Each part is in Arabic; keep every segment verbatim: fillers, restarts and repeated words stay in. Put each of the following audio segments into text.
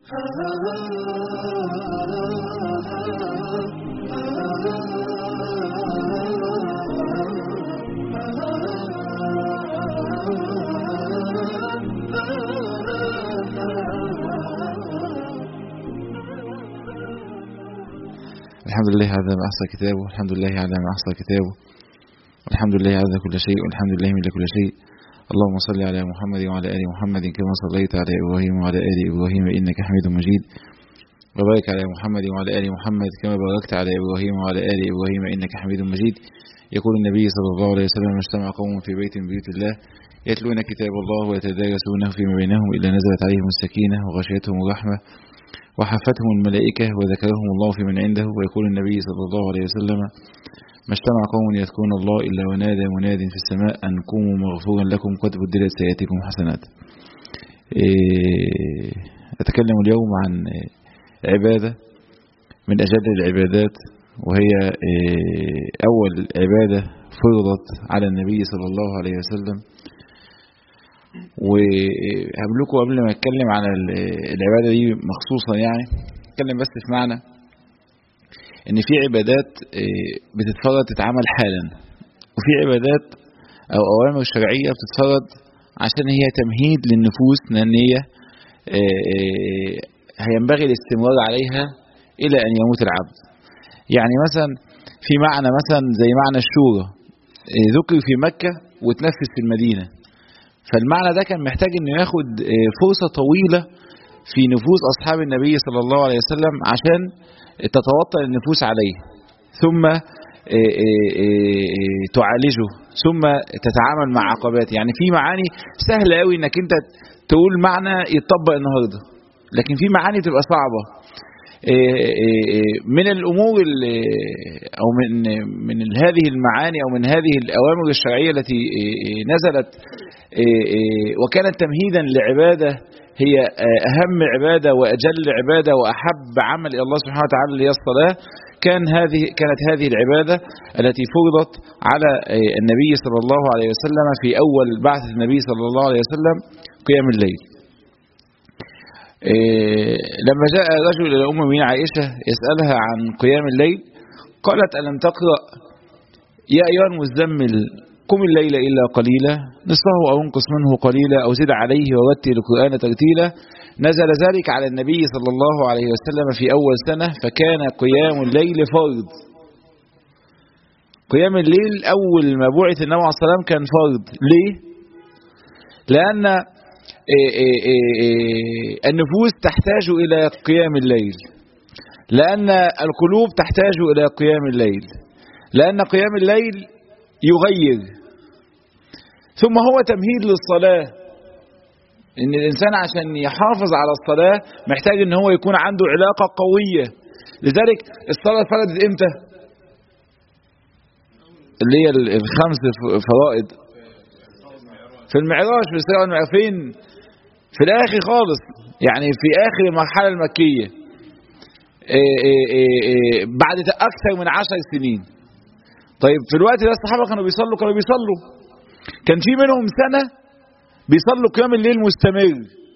الحمد لله على ما أحصى كتابه، الحمد لله على ما أحصى كتابه، الحمد لله على كل شيء، والحمد لله من كل شيء. اللهم صل على محمد وعلى آل محمد كما صليت على إبراهيم وعلى آل إبراهيم إنك حميد مجيد، وبارك على محمد وعلى آل محمد كما باركت على إبراهيم وعلى آل إبراهيم إنك حميد مجيد. يقول النبي صلى الله عليه وسلم: اجتمع قوم في بيت من بيوت الله يتلون كتاب الله ويتدارسونه فيما بينهم إلا نزلت عليهم السكينة وغشيتهم الرحمة وحفتهم الملائكة وذكرهم الله في من عنده. ويقول النبي صلى الله عليه وسلم: ما اجتمع قوم يذكرون الله إلا ونادى مناد في السماء أن قوموا مغفورا لكم قد بدلت سيئاتكم حسنات. أتكلم اليوم عن عبادة من أجل العبادات، وهي أول عبادة فرضت على النبي صلى الله عليه وسلم. وهقولكم قبل ما أتكلم عن العبادة دي مخصوصا، يعني أتكلم بس في معنى إن في عبادات بتتفرض تتعمل حالا، وفي عبادات أو أوامر شرعية بتتفرض عشان هي تمهيد للنفوس، لأن هي هينبغي الاستمرار عليها إلى أن يموت العبد. يعني مثلا في معنى مثلا زي معنى الشورى ذكر في مكة وتنفذ في المدينة، فالمعنى ده كان محتاج انه ياخد فرصة طويلة في نفوس اصحاب النبي صلى الله عليه وسلم عشان تتوطن النفوس عليه، ثم تعالجه، ثم تتعامل مع عقبات. يعني في معاني سهلة قوي انك انت تقول معنى يتطبق النهاردة، لكن في معاني تبقى صعبة. من الامور او من من هذه المعاني او من هذه الاوامر الشرعية التي نزلت وكانت تمهيدا لعبادة هي أهم عبادة وأجل عبادة وأحب عمل إلى الله سبحانه وتعالى اللي هي الصلاة، كان هذه كانت هذه العبادة التي فرضت على النبي صلى الله عليه وسلم في أول بعث النبي صلى الله عليه وسلم، قيام الليل. لما جاء رجل إلى أم المؤمنين عائشة يسألها عن قيام الليل، قالت: ألم تقرأ يا أيها المزمل قم الليل إلا قليلا نصفه أو انقص منه قليلا أو زد عليه ورتل القرآن ترتيلا. نزل ذلك على النبي صلى الله عليه وسلم في أول سنة، فكان قيام الليل فرض. قيام الليل أول ما بعث النبي عليه الصلاة والسلام كان فرض. ليه؟ لأن النفوس تحتاج إلى قيام الليل، لأن القلوب تحتاج إلى قيام الليل، لأن قيام الليل يغير، ثم هو تمهيد للصلاة. ان الانسان عشان يحافظ على الصلاة محتاج ان هو يكون عنده علاقة قوية. لذلك الصلاة فرضت امتى؟ اللي هي الخمس فرائض في المعراج، في الإسراء والمعراج. فين؟ في الاخر خالص، يعني في اخر المرحلة المكية، بعد اكثر من عشر سنين. طيب في الوقت ده الصحابة كانوا بيصلوا كانوا بيصلوا كان في منهم سنة بيصلوا قيام الليل مستمر،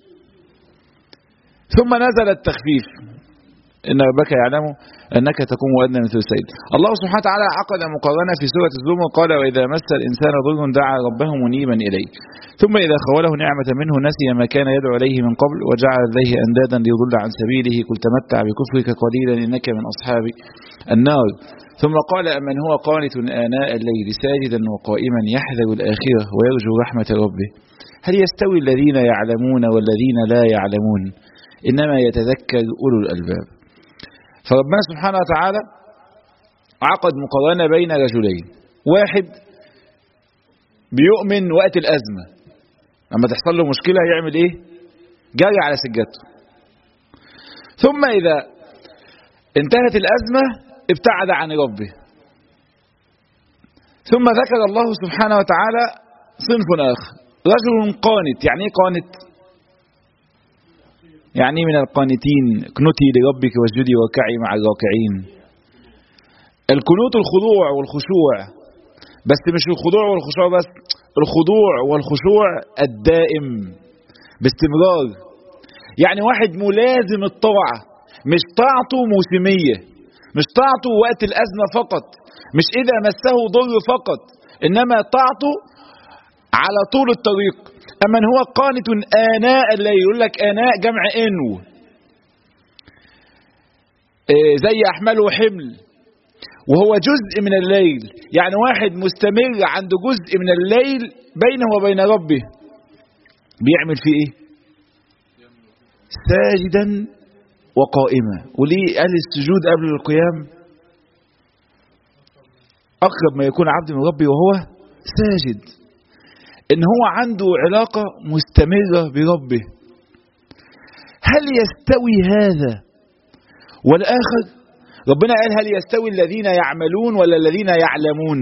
ثم نزل التخفيف: إن ربك يعلم أنك تقوم أدنى من ثلثين. الله سبحانه وتعالى عقد مقارنة في سورة الزمر، قال: وإذا مس الإنسان ضر دعا ربه منيبا إليه ثم إذا خوله نعمة منه نسي ما كان يدعو إليه من قبل وجعل إليه أندادا ليضل عن سبيله قل تمتع بكفرك قليلا إنك من أصحاب النار. ثم قال: أمن هو قانت آناء الليل ساجدا وقائما يحذر الآخرة ويرجو رحمة ربه هل يستوي الذين يعلمون والذين لا يعلمون إنما يتذكر أولو الألباب. فربنا سبحانه وتعالى عقد مقارنة بين رجلين: واحد بيؤمن وقت الأزمة، لما تحصل له مشكلة يعمل إيه؟ جاري على سجادته. ثم إذا انتهت الأزمة ابتعد عن ربه. ثم ذكر الله سبحانه وتعالى صنف آخر: رجل قانت. يعني ايه قانت؟ يعني من القانتين اقنتي لربك واسجدي واركعي مع الراكعين. القنوت الخضوع والخشوع، بس مش الخضوع والخشوع بس، الخضوع والخشوع الدائم باستمرار. يعني واحد ملازم الطاعة، مش طاعته موسمية، مش طاعته وقت الأزمة فقط، مش إذا مسه ضر فقط، إنما طاعته على طول الطريق. أما هو قانت آناء الليل، يقول لك آناء جمع إنو، إيه زي أحمل وحمل، وهو جزء من الليل، يعني واحد مستمر عنده جزء من الليل بينه وبين ربه، بيعمل فيه إيه؟ ساجدا وقائما. وليه قال السجود قبل القيام؟ أقرب ما يكون عبد من ربه وهو ساجد، إن هو عنده علاقة مستمرة بربه. هل يستوي هذا والآخر؟ ربنا قال هل يستوي الذين يعملون ولا الذين يعلمون؟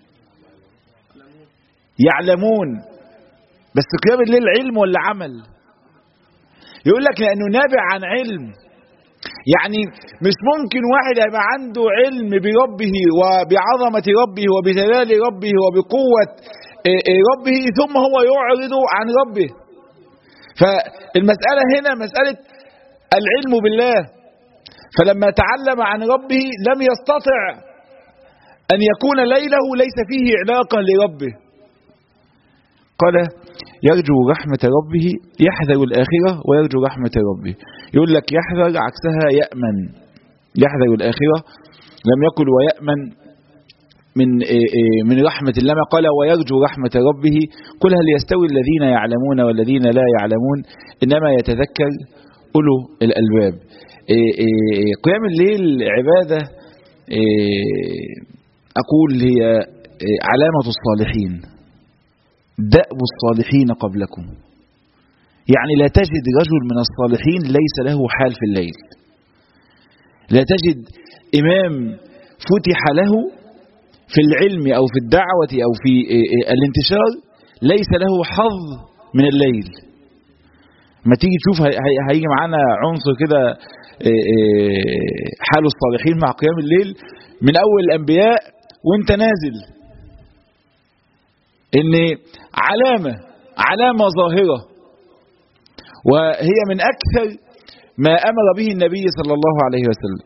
يعلمون، بس قيام الليل علم ولا عمل؟ يقول لك لأنه نابع عن علم. يعني مش ممكن واحد يبقى عنده علم بربه وبعظمة ربه وبجلال ربه وبقوة ربه ثم هو يعرض عن ربه. فالمسألة هنا مسألة العلم بالله، فلما تعلم عن ربه لم يستطع أن يكون ليله ليس فيه علاقة لربه. قال يرجو رحمة ربه، يحذر الآخرة ويرجو رحمة ربه. يقول لك يحذر عكسها يأمن، يحذر الآخرة لم يقل ويأمن من من رحمة الله، ما قال ويرجو رحمة ربه. قل هل يستوي الذين يعلمون والذين لا يعلمون، إنما يتذكر أولو الألباب. قيام الليل عبادة أقول هي علامة الصالحين، دأب الصالحين قبلكم. يعني لا تجد رجل من الصالحين ليس له حال في الليل، لا تجد إمام فتح له في العلم أو في الدعوة أو في الانتشار ليس له حظ من الليل. ما تيجي تشوف هيجي معانا عنصر كده حال الصالحين مع قيام الليل من أول الأنبياء وانت نازل، إن علامة علامة ظاهرة، وهي من أكثر ما أمر به النبي صلى الله عليه وسلم.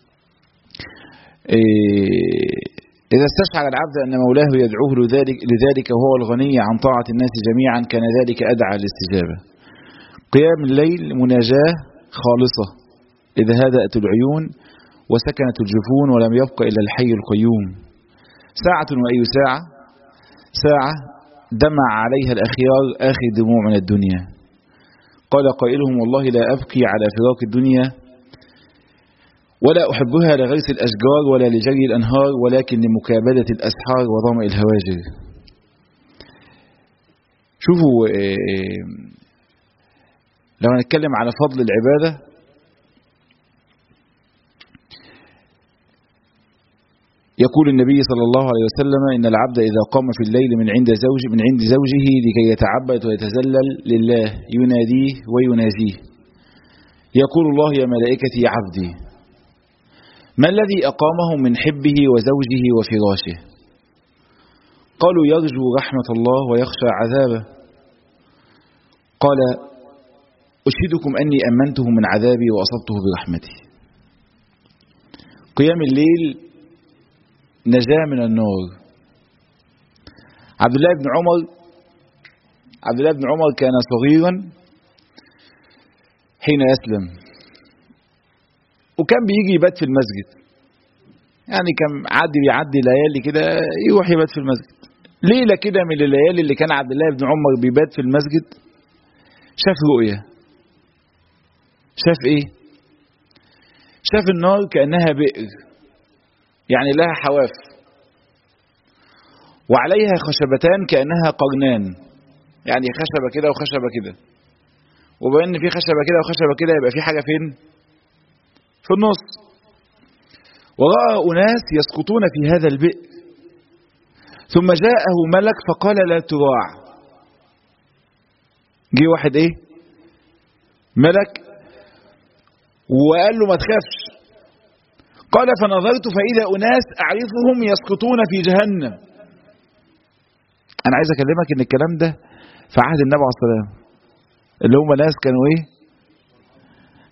إذا استشعر العبد أن مولاه يدعوه لذلك, لذلك وهو الغني عن طاعة الناس جميعا كان ذلك أدعى للاستجابة. قيام الليل مناجاة خالصة إذا هدأت العيون وسكنت الجفون ولم يبق إلا الحي القيوم. ساعة وأي ساعة، ساعة دمع عليها الأخيار آخر دموع من الدنيا. قال قائلهم والله لا أبكي على فراق الدنيا ولا أحبها لغيث الأشجار ولا لجري الأنهار ولكن لمكابدة الأسحار وظمأ الهواجر. شوفوا لو نتكلم على فضل العبادة، يقول النبي صلى الله عليه وسلم إن العبد إذا قام في الليل من عند زوج من عند زوجه لكي يتعبد ويتذلل لله يناديه ويناجيه يقول الله يا ملائكتي يا عبدي ما الذي أقامه من حبه وزوجه وفراشه؟ قالوا يرجو رحمة الله ويخشى عذابه. قال أشهدكم أني أمنته من عذابي وأصبته برحمتي. قيام الليل نجاة من النار. عبد الله بن عمر عبد الله بن عمر كان صغيرا حين يسلم، وكان بيجي يبات في المسجد، يعني كان عادي بيعدي ليالي كده يروح يبات في المسجد. ليلة كده من الليالي اللي كان عبد الله بن عمر بيبات في المسجد شاف رؤية. شاف ايه؟ شاف النار كأنها بئر، يعني لها حواف وعليها خشبتان كأنها قرنان، يعني خشبة كده وخشبة كده، وبأن في خشبة كده وخشبة كده يبقى في حاجة فين؟ في النص. ورأى أناس يسقطون في هذا البئر، ثم جاءه ملك فقال لا تراع. جه واحد ايه؟ ملك، وقال له ما تخافش. قال فنظرت فإذا أناس أعرفهم يسقطون في جهنم. أنا عايز أكلمك إن الكلام ده في عهد النبي عليه الصلاة والسلام، اللي هم ناس كانوا إيه؟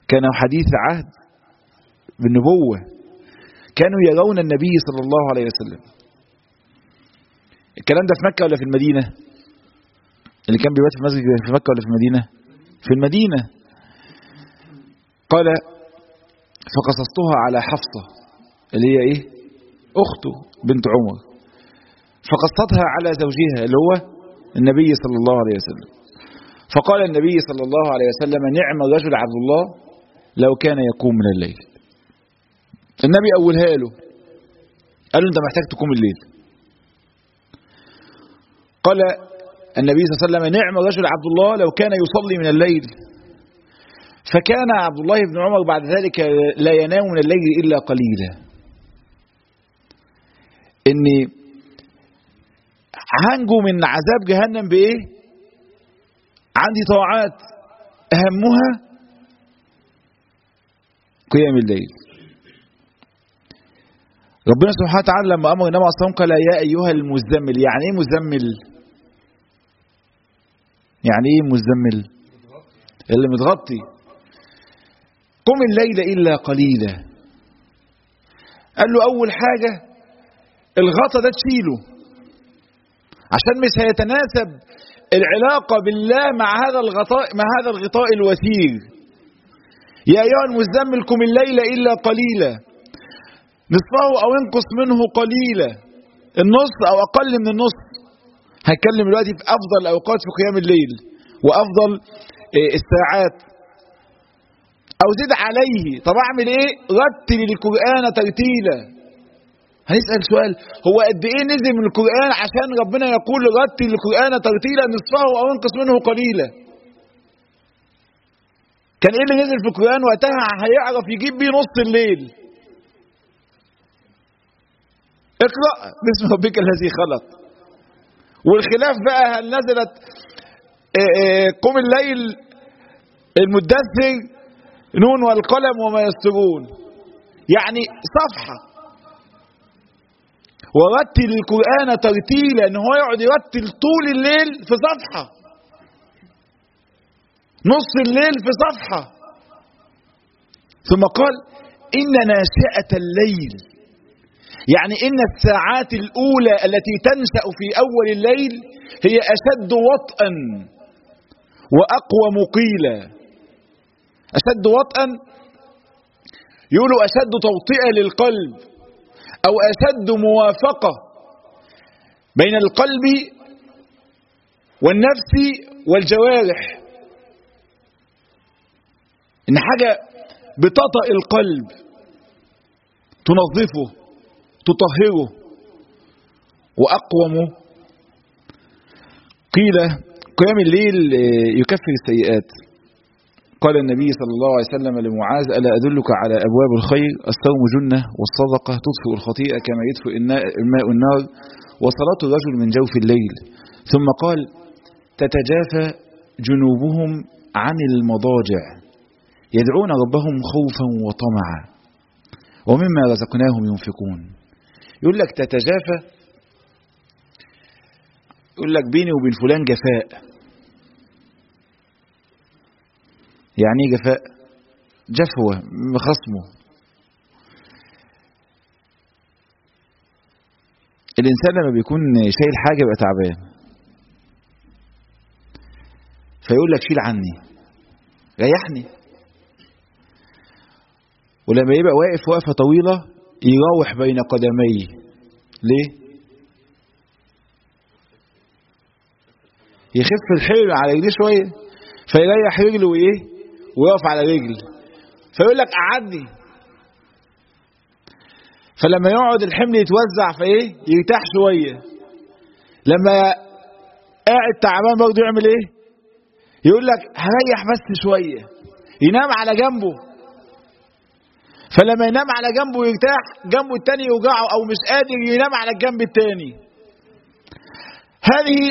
كانوا حديث عهد بالنبوة، كانوا يرون النبي صلى الله عليه وسلم. الكلام ده في مكة ولا في المدينة؟ اللي كان بيبات في المسجد في مكة ولا في المدينة؟ في المدينة. قال فقصصتها على حفصة اللي هي ايه؟ اخته بنت عمر، فقصتها على زوجها اللي هو النبي صلى الله عليه وسلم. فقال النبي صلى الله عليه وسلم نعم الرجل عبد الله لو كان يقوم من الليل. النبي أولها له، قال له انت محتاج تقوم الليل. قال النبي صلى الله عليه وسلم نعم الرجل عبد الله لو كان يصلي من الليل. فكان عبد الله بن عمر بعد ذلك لا ينام من الليل إلا قليلا. إني هنجو من عذاب جهنم بإيه؟ عندي طاعات أهمها قيام الليل. ربنا سبحانه وتعالى لما أمر النبي عليه الصلاة والسلام قال يا أيها المزمل. يعني إيه مزمل؟ يعني إيه مزمل؟ اللي متغطي. قم الليل إلا قليلا. قال له أول حاجة الغطاء ده تشيله، عشان مش هيتناسب العلاقة بالله مع هذا الغطاء مع هذا الغطاء الوثير. يا أيها المزمل قم الليل إلا قليلا نصفه أو انقص منه قليلا. النص أو أقل من النص. هنتكلم دلوقتي في أفضل الأوقات في قيام الليل وأفضل الساعات. أو زد عليه. طب أعمل إيه؟ رتل القرآن ترتيلا. هنسأل سؤال، هو قد إيه نزل من القرآن عشان ربنا يقول رتل القرآن ترتيلا نصفه أو انقص منه قليلا؟ كان إيه اللي نزل في القرآن وقتها هيعرف يجيب بيه نص الليل؟ اقرأ باسم ربك الذي خلق. والخلاف بقى هل نزلت قم الليل المدثر نون والقلم وما يسطرون، يعني صفحة. ورتل القرآن ترتيلا ان هو يقعد يرتل طول الليل في صفحة، نص الليل في صفحة. ثم قال إن ناشئة الليل، يعني إن الساعات الأولى التي تنشأ في أول الليل هي أشد وطئا وأقوى مقيلا. أشد وطئا يقولوا أشد توطئة للقلب أو أشد موافقة بين القلب والنفس والجوارح. إن حاجة بتطأ القلب تنظفه تطهره. وأقوم قيل قيام الليل يكفر السيئات. قال النبي صلى الله عليه وسلم لمعاذ ألا أدلك على أبواب الخير؟ الصوم جنة والصدقة تطفئ الخطيئة كما يطفئ الماء النار وصلاة الرجل من جوف الليل. ثم قال تتجافى جنوبهم عن المضاجع يدعون ربهم خوفا وطمعا ومما رزقناهم ينفقون. يقول لك تتجافى، يقول لك بيني وبين فلان جفاء. يعني ايه جفاء؟ جفوة خصمه. الإنسان لما بيكون شايل حاجة يبقى تعبان فيقول لك شيل عني ريحني. ولما يبقى واقف وقفة طويلة يراوح بين قدميه. ليه؟ يخف الحمل على رجليه شوية فيريح رجله وايه ويقف على رجل فيقول لك قعدني. فلما يقعد الحمل يتوزع فايه يرتاح شوية. لما قاعد تعبان برضه يعمل ايه؟ يقول لك هريح بس شوية، ينام على جنبه. فلما ينام على جنبه يرتاح، جنبه التاني يوجعه او مش قادر ينام على الجنب التاني. هذه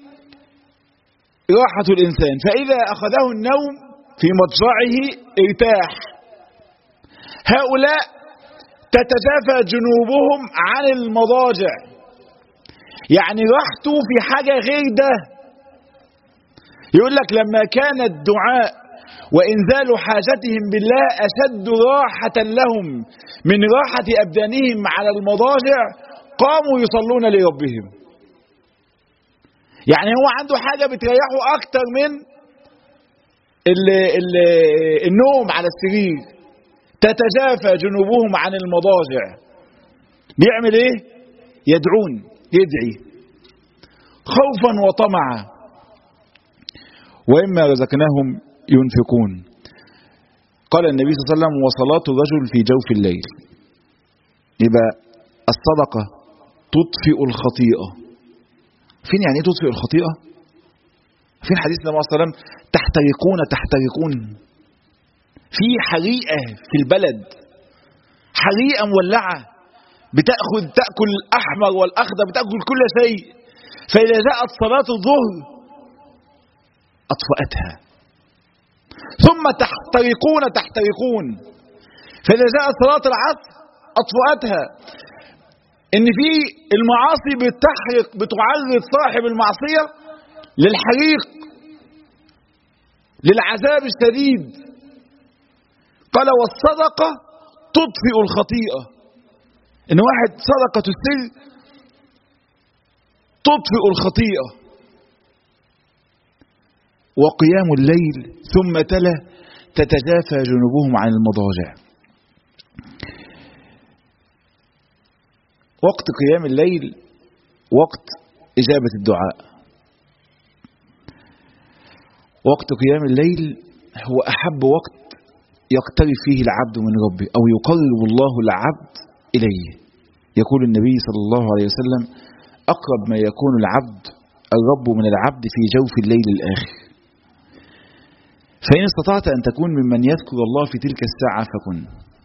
راحة الإنسان. فإذا أخذه النوم في مضجعه ارتاح. هؤلاء تتجافى جنوبهم عن المضاجع، يعني راحته في حاجة غير ده. يقول لك لما كان الدعاء وإنزال حاجتهم بالله أشد راحة لهم من راحة أبدانهم على المضاجع قاموا يصلون لربهم. يعني هو عنده حاجة بتريحه أكتر من ال ال النوم على السرير. تتجافى جنوبهم عن المضاجع. بيعمل ايه؟ يدعون، يدعي خوفا وطمعا، وإما رزقناهم ينفقون. قال النبي صلى الله عليه وسلم: وصلاة الرجل في جوف الليل. يبقى الصدقة تطفئ الخطيئة. فين يعني ايه تطفئ الخطيئة؟ فين حديث النبي صلى الله عليه وسلم: تحترقون تحترقون. في حريقة في البلد، حريقة مولعة بتأخذ تأكل الأحمر والأخضر، بتأكل كل شيء. فإذا جاءت صلاة الظهر أطفأتها. ثم تحترقون تحترقون. فإذا جاءت صلاة العصر أطفأتها. إن في المعاصي بتحرق، بتعرض صاحب المعصية للحريق، للعذاب الشديد. قال: والصدقة تطفئ الخطيئة. إن واحد صدقة السر تطفئ الخطيئة. وقيام الليل، ثم تلا: تتجافى جنوبهم عن المضاجع. وقت قيام الليل وقت إجابة الدعاء. وقت قيام الليل هو أحب وقت يقترب فيه العبد من ربه، أو يقرب الله العبد إليه. يقول النبي صلى الله عليه وسلم: أقرب ما يكون العبد الرب من العبد في جوف الليل الآخر. فإن استطعت أن تكون ممن يذكر الله في تلك الساعة فكن.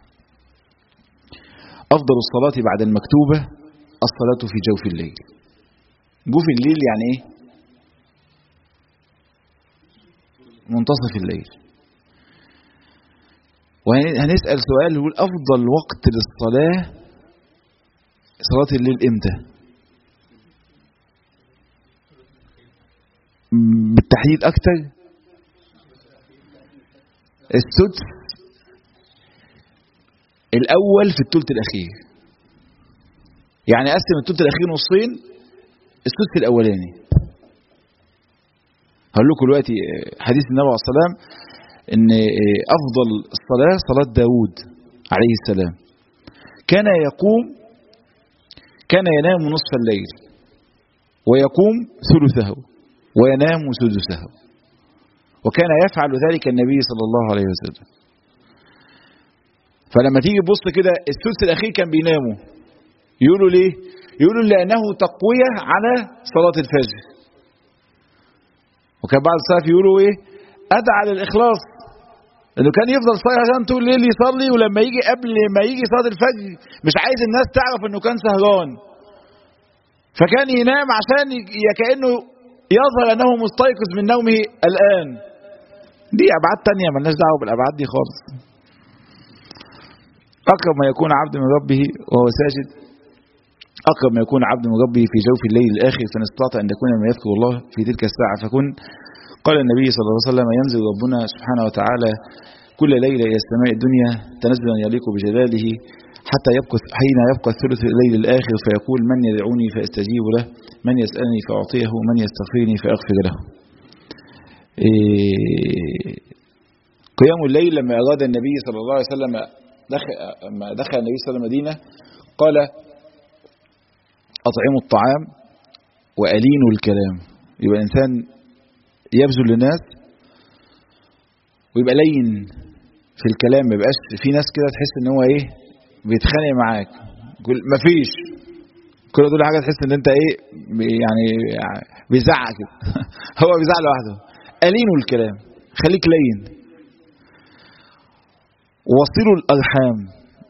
أفضل الصلاة بعد المكتوبة الصلاة في جوف الليل. جوف الليل يعني إيه؟ منتصف الليل. وهنسأل سؤال يقول: أفضل وقت للصلاة صلاة الليل إمتى؟ بالتحديد أكتر السدس الأول في الثلث الأخير. يعني أقسم الثلث الأخير نصين، السدس الأولاني. هقول لكم دلوقتي حديث النبي عليه الصلاة والسلام إن أفضل الصلاة صلاة داود عليه السلام. كان يقوم كان ينام نصف الليل، ويقوم ثلثه، وينام سدسه. وكان يفعل ذلك النبي صلى الله عليه وسلم. فلما تيجي تبص كده الثلث الأخير كان بيناموا. يقولوا ليه؟ يقولوا لأنه تقوية على صلاة الفجر. وكان بعض السلف يقولوا إيه؟ أدعى للإخلاص، إنه كان يفضل صايم عشان طول الليل يصلي، ولما يجي قبل ما يجي صلاة الفجر مش عايز الناس تعرف إنه كان سهران، فكان ينام عشان كأنه يظهر أنه مستيقظ من نومه الآن. دي أبعاد تانية مالناش دعوة بالأبعاد دي خالص. أقرب ما يكون عبد من ربه وهو ساجد، أقرب ما يكون عبد من ربه في جوف الليل الآخر، فإن استطاع أن يكون ما يذكر الله في تلك الساعة فكن. قال النبي صلى الله عليه وسلم: ينزل ربنا سبحانه وتعالى كل ليلة إلى السماء الدنيا تنزلا يليق بجلاله، حتى يبقى حين يبقى الثلث الليل الآخر فيقول: من يدعوني فاستجيب له، من يسألني فأعطيه، من يستغفرني فأغفر له. إيه قيام الليل لما أراد النبي صلى الله عليه وسلم دخل, دخل النبي صلى الله عليه وسلم المدينة قال: أطعموا الطعام وألينوا الكلام. يبقى الإنسان يبذل للناس ويبقى لين في الكلام، ما يبقاش في ناس كده تحس ان هو ايه بيتخانق معاك، يقول مفيش، كل دول حاجه تحس ان انت ايه يعني بيزعق كده هو بيزعق لوحده. ألينوا الكلام، خليك لين. وصلوا الأرحام،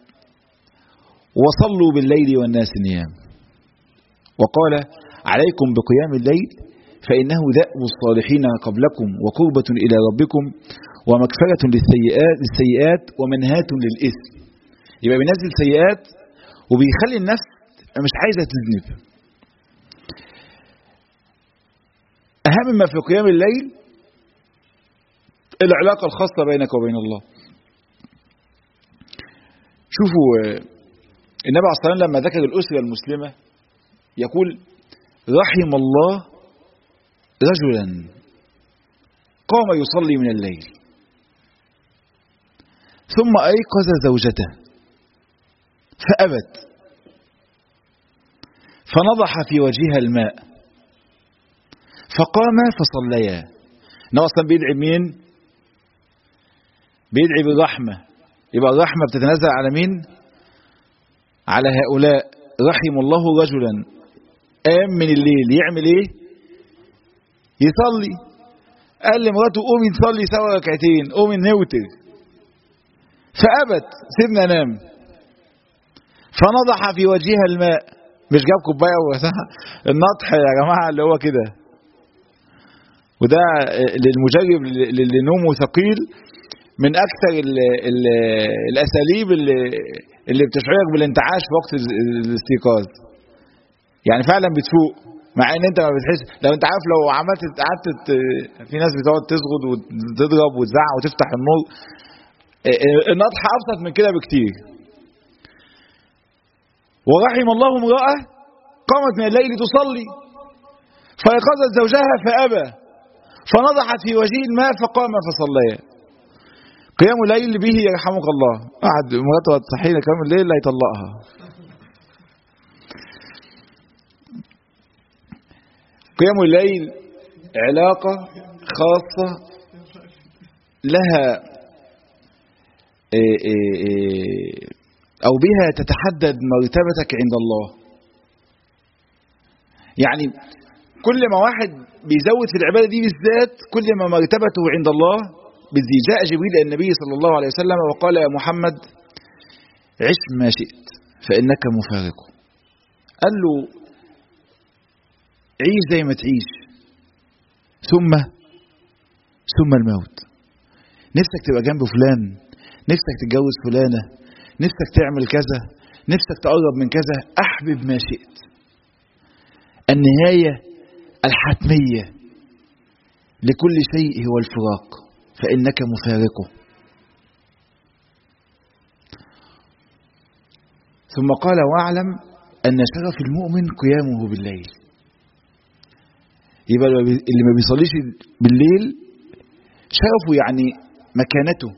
وصلوا بالليل والناس نيام. وقال: عليكم بقيام الليل فإنه دأب الصالحين قبلكم، وقربة إلى ربكم، ومغفرة للسيئات, للسيئات ومنهاة للإثم. يبقى بينزل سيئات وبيخلي النفس مش عايزة تذنب. أهم ما في قيام الليل العلاقة الخاصة بينك وبين الله. شوفوا النبي عليه الصلاة والسلام لما ذكر الأسرة المسلمة يقول رحم الله رجلا قام يصلي من الليل ثم أيقظ زوجته فأبت فنضح في وجهها الماء فقام فصليا. النبي أصلا بيدعي مين؟ بيدعي بالرحمة. يبقى الرحمة بتتنزل على مين؟ على هؤلاء. رحم الله رجلا قام من الليل يعمل ايه؟ يصلي. قال لمراته قومي نصلي سوا ركعتين، قومي نوتر. فأبت، سيبنا نام. فنضح في وجهها الماء. مش جاب كوبايه وسحها النضح يا جماعه اللي هو كده. وده للمجرب اللي نومه ثقيل من اكثر ال ال الاساليب اللي اللي بتشعرك بالانتعاش في وقت الاستيقاظ. يعني فعلا بتفوق مع ان انت ما بتحس. لو انت عارف لو عملت قعدت في ناس بتقعد تسجد وتضرب وتزعق وتفتح النور. النضح ابسط من كده بكتير. ورحم الله امرأة قامت من الليل تصلي فأيقظت زوجها فأبى فنضحت في وجهه الماء فقام فصليا. قيام الليل به يرحمك الله. قعد مراته تصحينا قيام الليل لا يطلقها. قيام الليل علاقة خاصة لها إيه إيه إيه أو بها تتحدد مرتبتك عند الله. يعني كل ما واحد بيزود في العبادة دي بالذات كل ما مرتبته عند الله بتزيد. جاء جبريل إلى النبي صلى الله عليه وسلم وقال يا محمد عش ما شئت فإنك مفارقه. قال له عيش زي ما تعيش ثم ثم الموت. نفسك تبقى جنب فلان، نفسك تتجوز فلانة، نفسك تعمل كذا، نفسك تقرب من كذا، أحبب ما شئت. النهاية الحتمية لكل شيء هو الفراق فإنك مفارقه. ثم قال واعلم أن شرف المؤمن قيامه بالليل. يبقى اللي ما بيصليش بالليل شرفه يعني مكانته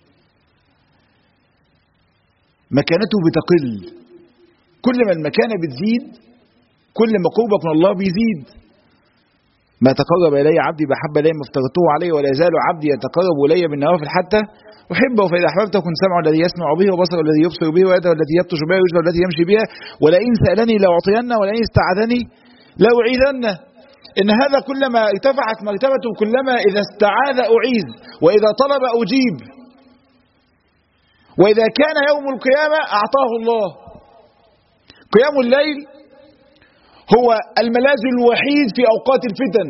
مكانته بتقل. كل ما المكانة بتزيد كل ما قربك من الله بيزيد. ما تقرب إلي عبدي بحب إلي ما افترضته عليه ولا يزال عبدي يتقرب إلي بالنوافل حتى أحبه فإذا أحببته كن سمعه الذي يسمع به وبصره الذي يبصر به ويده التي يبطش بها ورجله التي يمشي بها ولئن سألني لأعطينه ولئن استعاذني لأعيذنه. إن هذا كلما ارتفعت مرتبته كلما إذا استعاذ أعيذ وإذا طلب أجيب وإذا كان يوم القيامة أعطاه الله. قيام الليل هو الملاذ الوحيد في أوقات الفتن.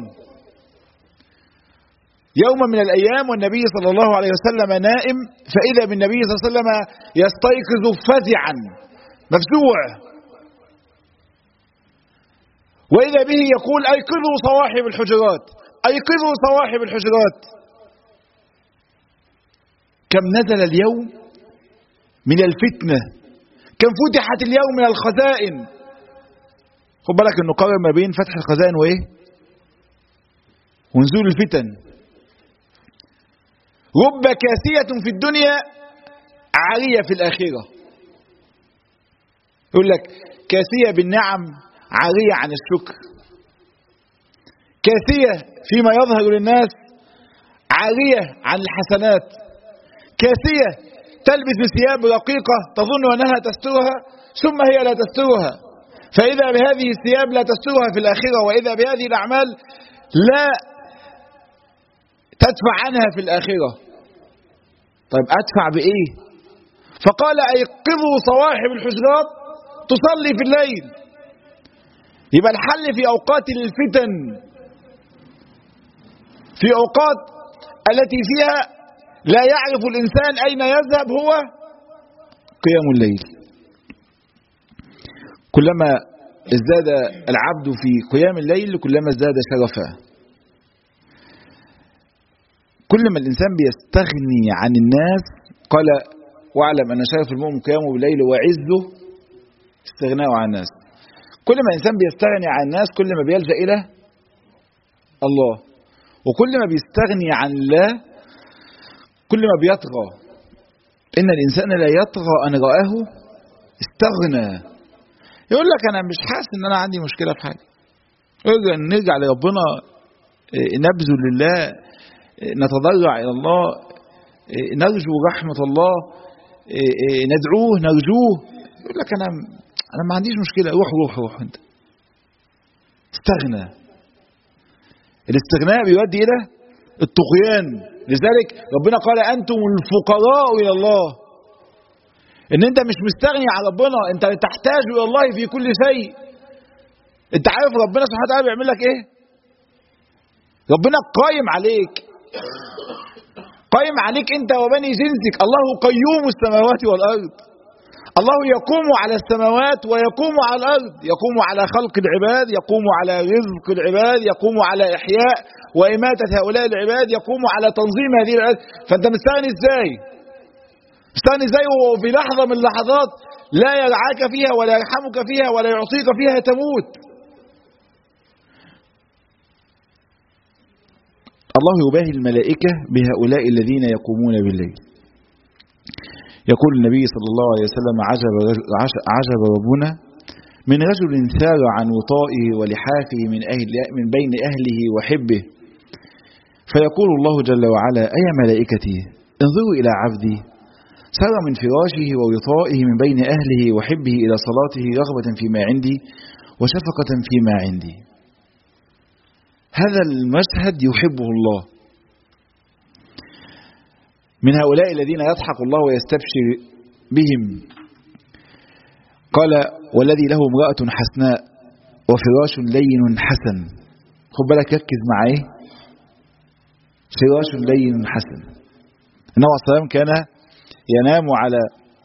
يوم من الأيام والنبي صلى الله عليه وسلم نائم فإذا بالنبي صلى الله عليه وسلم يستيقظ فزعا مفزوع وإذا به يقول أيقظوا صواحب الحجرات أيقظوا صواحب الحجرات. كم نزل اليوم من الفتنة، كم فتحت اليوم من الخزائن. خد بالك انه قارن ما بين فتح الخزائن وايه ونزول الفتن. رب كاسية في الدنيا عارية في الآخرة. يقول لك كاسية بالنعم عارية عن الشكر. كاسية فيما يظهر للناس عارية عن الحسنات. كاسية تلبس ثياب رقيقة تظن أنها تسترها ثم هي لا تسترها فإذا بهذه الثياب لا تسترها في الآخرة وإذا بهذه الأعمال لا تدفع عنها في الآخرة. طيب أدفع بإيه؟ فقال أيقظوا صواحب الحجرات تصلي في الليل. يبقى الحل في أوقات الفتن في أوقات التي فيها لا يعرف الإنسان أين يذهب هو قيام الليل. كلما ازداد العبد في قيام الليل كلما ازداد شرفا. كل ما الإنسان بيستغني عن الناس، قال واعلم أن شرف المؤمن قيامه بالليل وعزه استغناءه عن الناس. كل ما الإنسان بيستغني عن الناس كل ما بيلجأ إلى الله، وكل ما بيستغني عن الله كل ما بيطغى. إن الإنسان لا يطغى أن رآه استغنى. يقول لك أنا مش حاسس إن أنا عندي مشكلة في حاجة، نرجع لربنا، نبذل لله، نتضرع إلى الله، نرجو رحمة الله، ندعوه نرجوه. يقول لك أنا أنا ما عنديش مشكلة، روح روح روح أنت. استغنى. الاستغناء بيؤدي إلى الطغيان. لذلك ربنا قال أنتم الفقراء إلى الله. إن أنت مش مستغني على ربنا، أنت تحتاج إلى الله في كل شيء. أنت عارف ربنا سبحانه وتعالى بيعمل لك إيه؟ ربنا قائم عليك، قائم عليك أنت وبني جنسك. الله قيوم السماوات والأرض. الله يقوم على السماوات ويقوم على الأرض، يقوم على خلق العباد، يقوم على رزق العباد، يقوم على إحياء وإماتة هؤلاء العباد، يقوم على تنظيم هذه الأرض. فأنت مستغني إزاي؟ مستغني إزاي وفي لحظة من اللحظات لا يرعاك فيها ولا يرحمك فيها ولا يعطيك فيها تموت؟ الله يباهي الملائكة بهؤلاء الذين يقومون بالليل. يقول النبي صلى الله عليه وسلم عجب, عجب ربنا من رجل سار عن وطائه ولحافه من, أهل من بين أهله وحبه، فيقول الله جل وعلا أيا ملائكتي انظروا إلى عبدي سار من فراشه ووطائه من بين أهله وحبه إلى صلاته رغبة فيما عندي وشفقة فيما عندي. هذا المشهد يحبه الله. من هؤلاء الذين يضحك الله ويستبشر بهم قال والذي له امرأة حسناء وفراش لين حسن. خد بالك، ركز معي، فراش لين حسن. النبي صلى الله عليه وسلم كان ينام على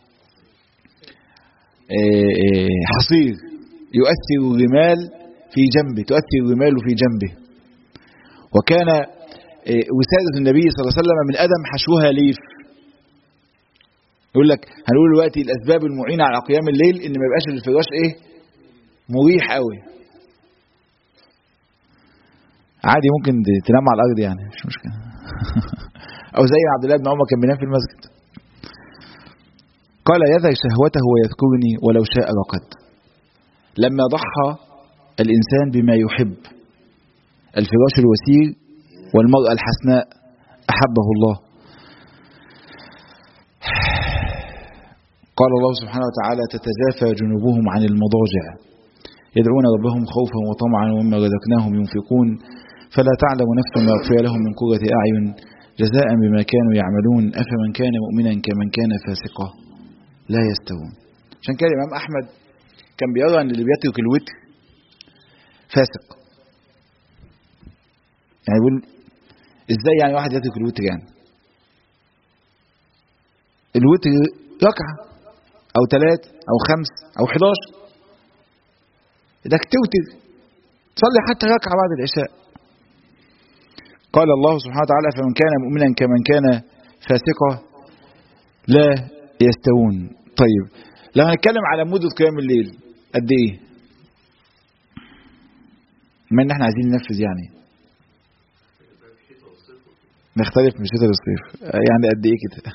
حصير يؤثر الرمال في جنبه، تؤثر الرمال في جنبه. وكان وسادة النبي صلى الله عليه وسلم من أدم حشوها ليف. يقول لك هنقول دلوقتي الأسباب المعينة على قيام الليل إن ما يبقاش الفراش إيه مريح قوي. عادي ممكن تنام على الأرض يعني مش مشكلة. أو زي عبد الله بن عمر كان بينام في المسجد. قال يذر شهوته ويذكرني ولو شاء رقد. لما ضحى الإنسان بما يحب، الفراش الوسير والمرأة الحسناء، أحبه الله. قال الله سبحانه وتعالى تتجافى جنوبهم عن المضاجع يدعون ربهم خوفا وطمعا ومما رزقناهم ينفقون فلا تعلم نفس ما أخفي لهم من قرة أعين جزاء بما كانوا يعملون أفمن كان مؤمنا كمن كان فاسقا لا يستوون. عشان كده الإمام أحمد كان بيرى أن اللي بيترك الوتر فاسق. يعني يقول ازاي يعني واحد يترك الوتر؟ يعني الوتر ركعة او ثلاث او خمس او حداشر، اذا توتر تصلي حتى ركعة بعد العشاء. قال الله سبحانه وتعالى فمن كان مؤمنا كمن كان فاسقا لا يستوون. طيب لو هنتكلم على مدة قيام الليل قد ايه؟ ما ان احنا عايزين ننفذ يعني نختلف من الشتاء للصيف، يعني قد ايه كده؟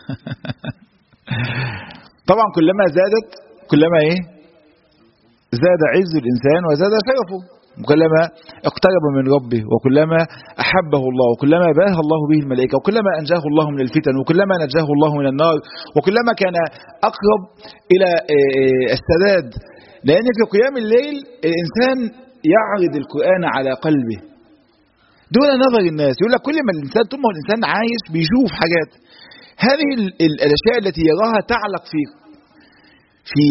طبعا كلما زادت كلما ايه زاد عز الانسان وزاد شرفه، وكلما اقترب من ربه وكلما احبه الله وكلما باهى الله به الملائكه وكلما انجاه الله من الفتن وكلما نجاه الله من النار وكلما كان اقرب الى السداد. لان في قيام الليل الانسان يعرض القرآن على قلبه دون نظر الناس. يقول لك كل ما الإنسان طول ما الإنسان عايش بيشوف حاجات، هذه الأشياء التي يراها تعلق في في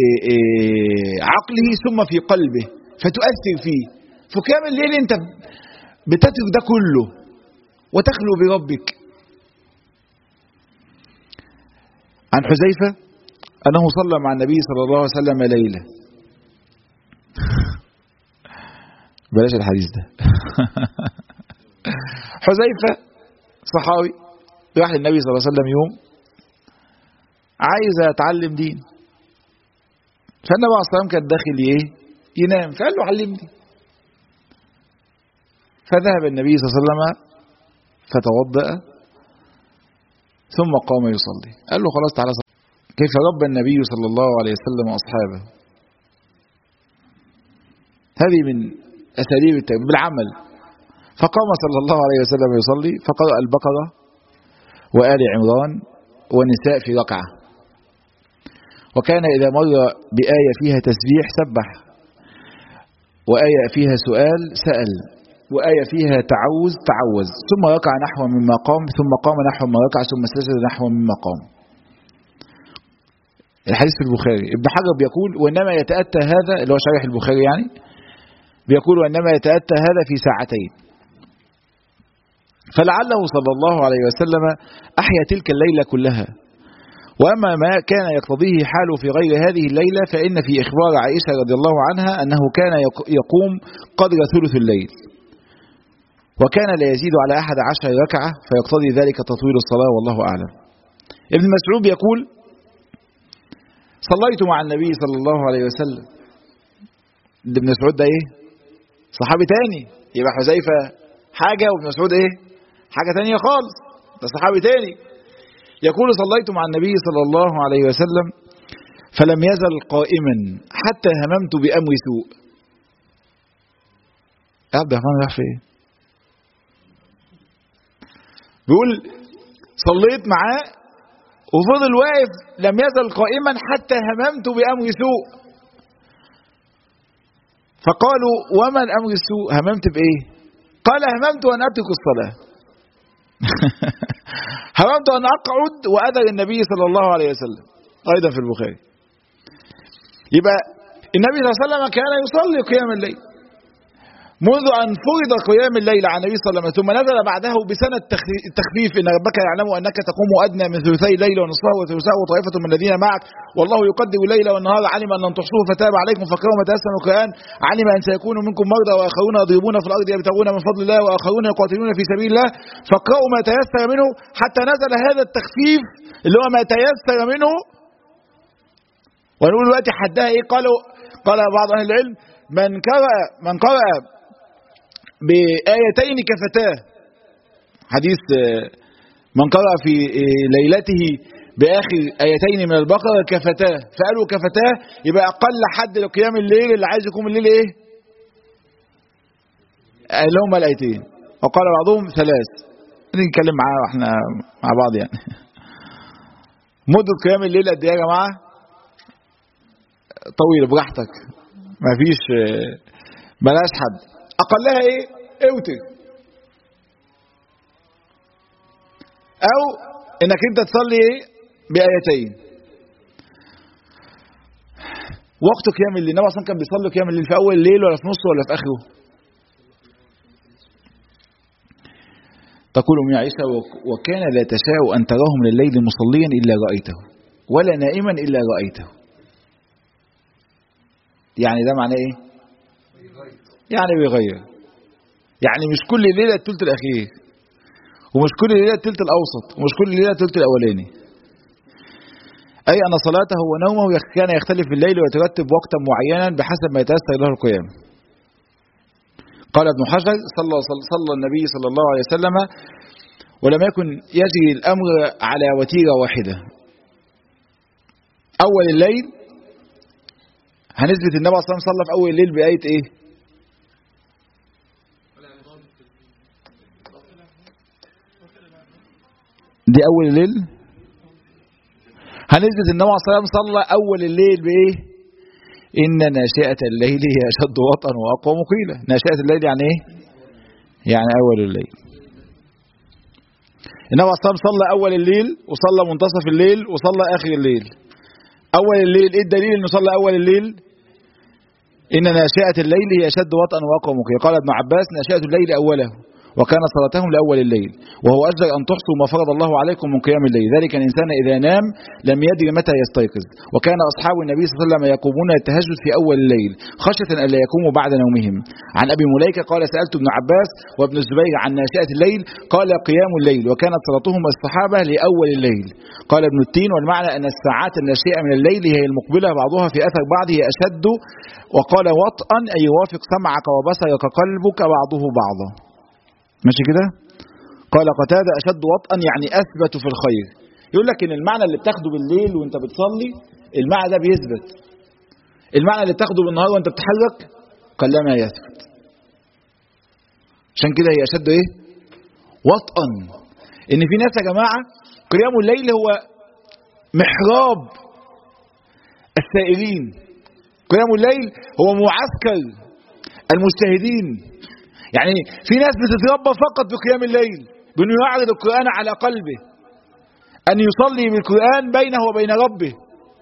عقله ثم في قلبه فتؤثر فيه. في قيام الليل أنت بتترك ده كله وتخلو بربك. عن حذيفة أنه صلى مع النبي صلى الله عليه وسلم ليلة. بلاش الحديث ده. حذيفة صحابي راح للنبي صلى الله عليه وسلم يوم عايز اتعلم دين، فالنبي عليه الصلاه والسلام كان داخل ايه ينام، فقال له علمني. فذهب النبي صلى الله عليه وسلم فتوضأ ثم قام يصلي. قال له خلاص تعالى صلي. كيف ربى النبي صلى الله عليه وسلم أصحابه. هذه من أساليب التربية بالعمل. فقام صلى الله عليه وسلم يصلي فقرأ البقرة وآل عمران والنساء في ركعة، وكان إذا مر بآية فيها تسبيح سبح، وآية فيها سؤال سأل، وآية فيها تعوذ تعوذ، ثم ركع نحو مما قام، ثم قام نحو ما ركع، ثم سجد نحو مما قام. الحديث في البخاري. ابن حجر بيقول وإنما يتأتى هذا، اللي هو شارح البخاري يعني، بيقول وإنما يتأتى هذا في ساعتين، فلعله صلى الله عليه وسلم أحيا تلك الليلة كلها. وأما ما كان يقتضيه حاله في غير هذه الليلة فإن في إخبار عائشة رضي الله عنها أنه كان يقوم قدر ثلث الليل، وكان لا يزيد على أحد عشر ركعة، فيقتضي ذلك تطويل الصلاة والله أعلم. ابن مسعود يقول صليت مع النبي صلى الله عليه وسلم. ابن مسعود ده ايه؟ صحابي تاني، يبقى حذيفة حاجة وابن مسعود ايه؟ حاجة تانية خالص، ده صحابي تاني. يقول صليت مع النبي صلى الله عليه وسلم فلم يزل قائما حتى هممت بأمر سوء. يا عبد الرحمن راح فين؟ بيقول صليت معاه وفضل واقف لم يزل قائما حتى هممت بأمر سوء. فقالوا وما الأمر السوء؟ هممت بإيه؟ قال هممت أن أترك الصلاة. هممت أن أقعد وأذر النبي صلى الله عليه وسلم، أيضا في البخاري. يبقى النبي صلى الله عليه وسلم كان يصلي قيام الليل منذ أن فرض قيام الليل على النبي صلى الله عليه وسلم، ثم نزل بعده بسنة التخفيف إن ربك يعلم أنك تقوم أدنى من ثلثي الليل ونصفه وثلثه وطائفة من الذين معك والله يقدر الليل والنهار علم أن لن تحصوه فتاب عليكم فاقرؤوا ما تيسر من القرآن علم أن سيكون منكم مرضى وآخرون يضربون في الأرض يبتغون من فضل الله وآخرون يقاتلون في سبيل الله فاقرؤوا ما تيسر منه، حتى نزل هذا التخفيف اللي هو ما تيسر منه. ونقول دلوقتي حدها إيه؟ قالوا قال بعض أهل العلم من قرأ من قرأ بآيتين كفتاه، حديث من قرأ في ليلته بآخر آيتين من البقرة كفتاه، فقالوا كفتاه يبقى أقل حد لقيام الليل اللي عايز يقوم الليل إيه؟ اللي هم الآيتين، وقال بعضهم ثلاث. نتكلم معاه واحنا مع بعض يعني. مدة قيام الليل قد إيه يا جماعة؟ طويلة براحتك، ما فيش بلاش حد. أقلها إيه؟ اوتر، أو إنك أنت تصلي إيه؟ بآيتين. وقت قيام الليل النبي أصلا كان بيصلي قيام الليل في أول الليل ولا في نصه ولا في آخره؟ تقول أم عائشة وكان لا تشاء أن تراه من الليل مصليا إلا رأيته ولا نائما إلا رأيته. يعني ده معناه إيه؟ يعني بيغير، يعني مش كل ليلة الثلث الأخير، ومش كل ليلة الثلث الأوسط، ومش كل ليلة الثلث الأولاني. أي أن صلاته ونومه كان يختلف في الليل ويترتب وقتا معينا بحسب ما يتيسر له القيام. قال ابن حجر صلى, صلى النبي صلى الله عليه وسلم ولم يكن يجري الأمر على وتيرة واحدة. أول الليل هنثبت النبي صلى الله عليه وسلم صلى في أول الليل بآية إيه؟ دي أول الليل. هنثبت النبي صلى الله عليه وسلم صلى أول الليل بإيه؟ إن ناشئة الليل هي أشد وطئا وأقوم قيلا. ناشئة الليل يعني إيه؟ يعني أول الليل. النبي صلى الله عليه وسلم صلى أول الليل وصلى منتصف الليل وصلى آخر الليل. أول الليل إيه الدليل إنه صلى أول الليل؟ إن ناشئة الليل هي أشد وطئا وأقوم قيلا. قال ابن عباس ناشئة الليل أوله وكان صلاتهم لأول الليل، وهو أجدر أن تحصوا ما فرض الله عليكم من قيام الليل، ذلك الإنسان إذا نام لم يدري متى يستيقظ. وكان أصحاب النبي صلى الله عليه وسلم يقومون التهجد في أول الليل خشية أن لا يقوموا بعد نومهم. عن أبي مليكة قال سألت ابن عباس وابن الزبير عن ناشئة الليل قال قيام الليل، وكانت صلاتهم الصحابة لأول الليل. قال ابن التين والمعنى أن الساعات الناشئة من الليل هي المقبلة بعضها في أثر بعض هي أشد. وقال وطئا أي يوافق سمعك وبصرك قلبك بعضه بعضا. ماشي كده؟ قال قتادة أشد وطئا يعني أثبت في الخير. يقول لك إن المعنى اللي بتاخده بالليل وانت بتصلي المعنى ده بيثبت، المعنى اللي بتاخده بالنهار وانت بتحرك قلما يثبت. عشان كده هي أشد إيه؟ وطئا. إن في ناس يا جماعة قيام الليل هو محراب السائرين، قيام الليل هو معسكر المجتهدين. يعني في ناس بتتربى فقط بقيام الليل، بأنه يعرض القرآن على قلبه، أن يصلي بالقرآن بينه وبين ربه.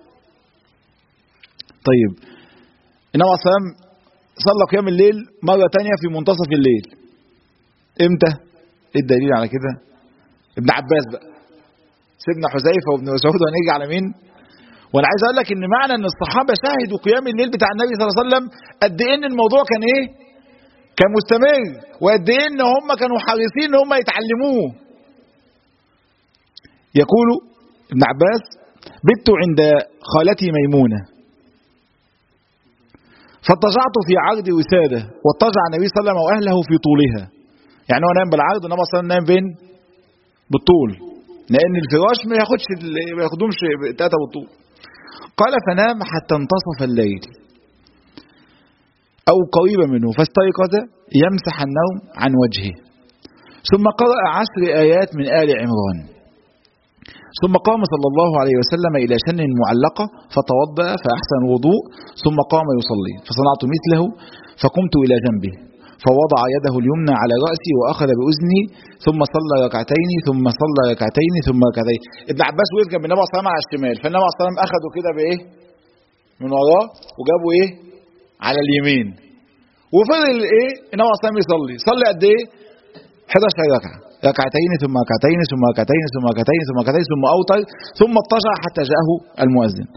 طيب النبي عليه الصلاة والسلام صلى قيام الليل مرة تانية في منتصف الليل، امتى؟ ايه الدليل على كده؟ ابن عباس بقى، سيدنا حذيفة وابن مسعود، وهنيجي على مين؟ وانا عايز اقول لك ان معنى ان الصحابة شاهدوا قيام الليل بتاع النبي صلى الله عليه وسلم قد ايه ان الموضوع كان ايه؟ كان مستمر، وقد ايه ان هم كانوا حريصين ان هم يتعلموه. يقول ابن عباس بت عند خالتي ميمونة فاضطجعت في عرض وسادة، واضطجع النبي صلى الله عليه وسلم واهله في طولها. يعني هو نام بالعرض، النبي صلى الله عليه وسلم نام فين؟ بالطول، لان الفراش ما ياخدش ما ياخدهمش تاتا بالطول. قال فنام حتى انتصف الليل أو قريبا منه، فاستيقظ يمسح النوم عن وجهه، ثم قرأ عشر آيات من آل عمران، ثم قام صلى الله عليه وسلم إلى شن معلقة فتوضأ فأحسن الوضوء، ثم قام يصلي، فصنعت مثله فقمت إلى جنبه فوضع يده اليمنى على رأسي وأخذ بأذني، ثم صلى ركعتين ثم صلى ركعتين ثم ركعتين. ابن عباس وقف جنب النبي صلى الله عليه وسلم على الشمال، فالنبي صلى الله عليه وسلم أخذه كده بإيه؟ من وراه وجابه إيه؟ على اليمين، وفضل إيه؟ النبي صلى الله عليه وسلم يصلي، صلي قد إيه؟ احد عشر ركعة، ركعتين ثم ركعتين ثم ركعتين ثم ركعتين ثم ركعتين ثم أوتر ثم اضطجع حتى جاءه المؤذن.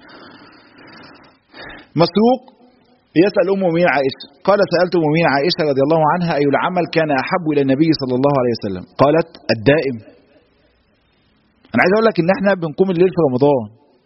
مسروق يسأل أم مؤمنين عائشة قال سألت أم مؤمنين عائشة رضي الله عنها أي العمل كان أحب إلى النبي صلى الله عليه وسلم؟ قالت الدائم. أنا عايز أقول لك إن إحنا بنقوم الليل في رمضان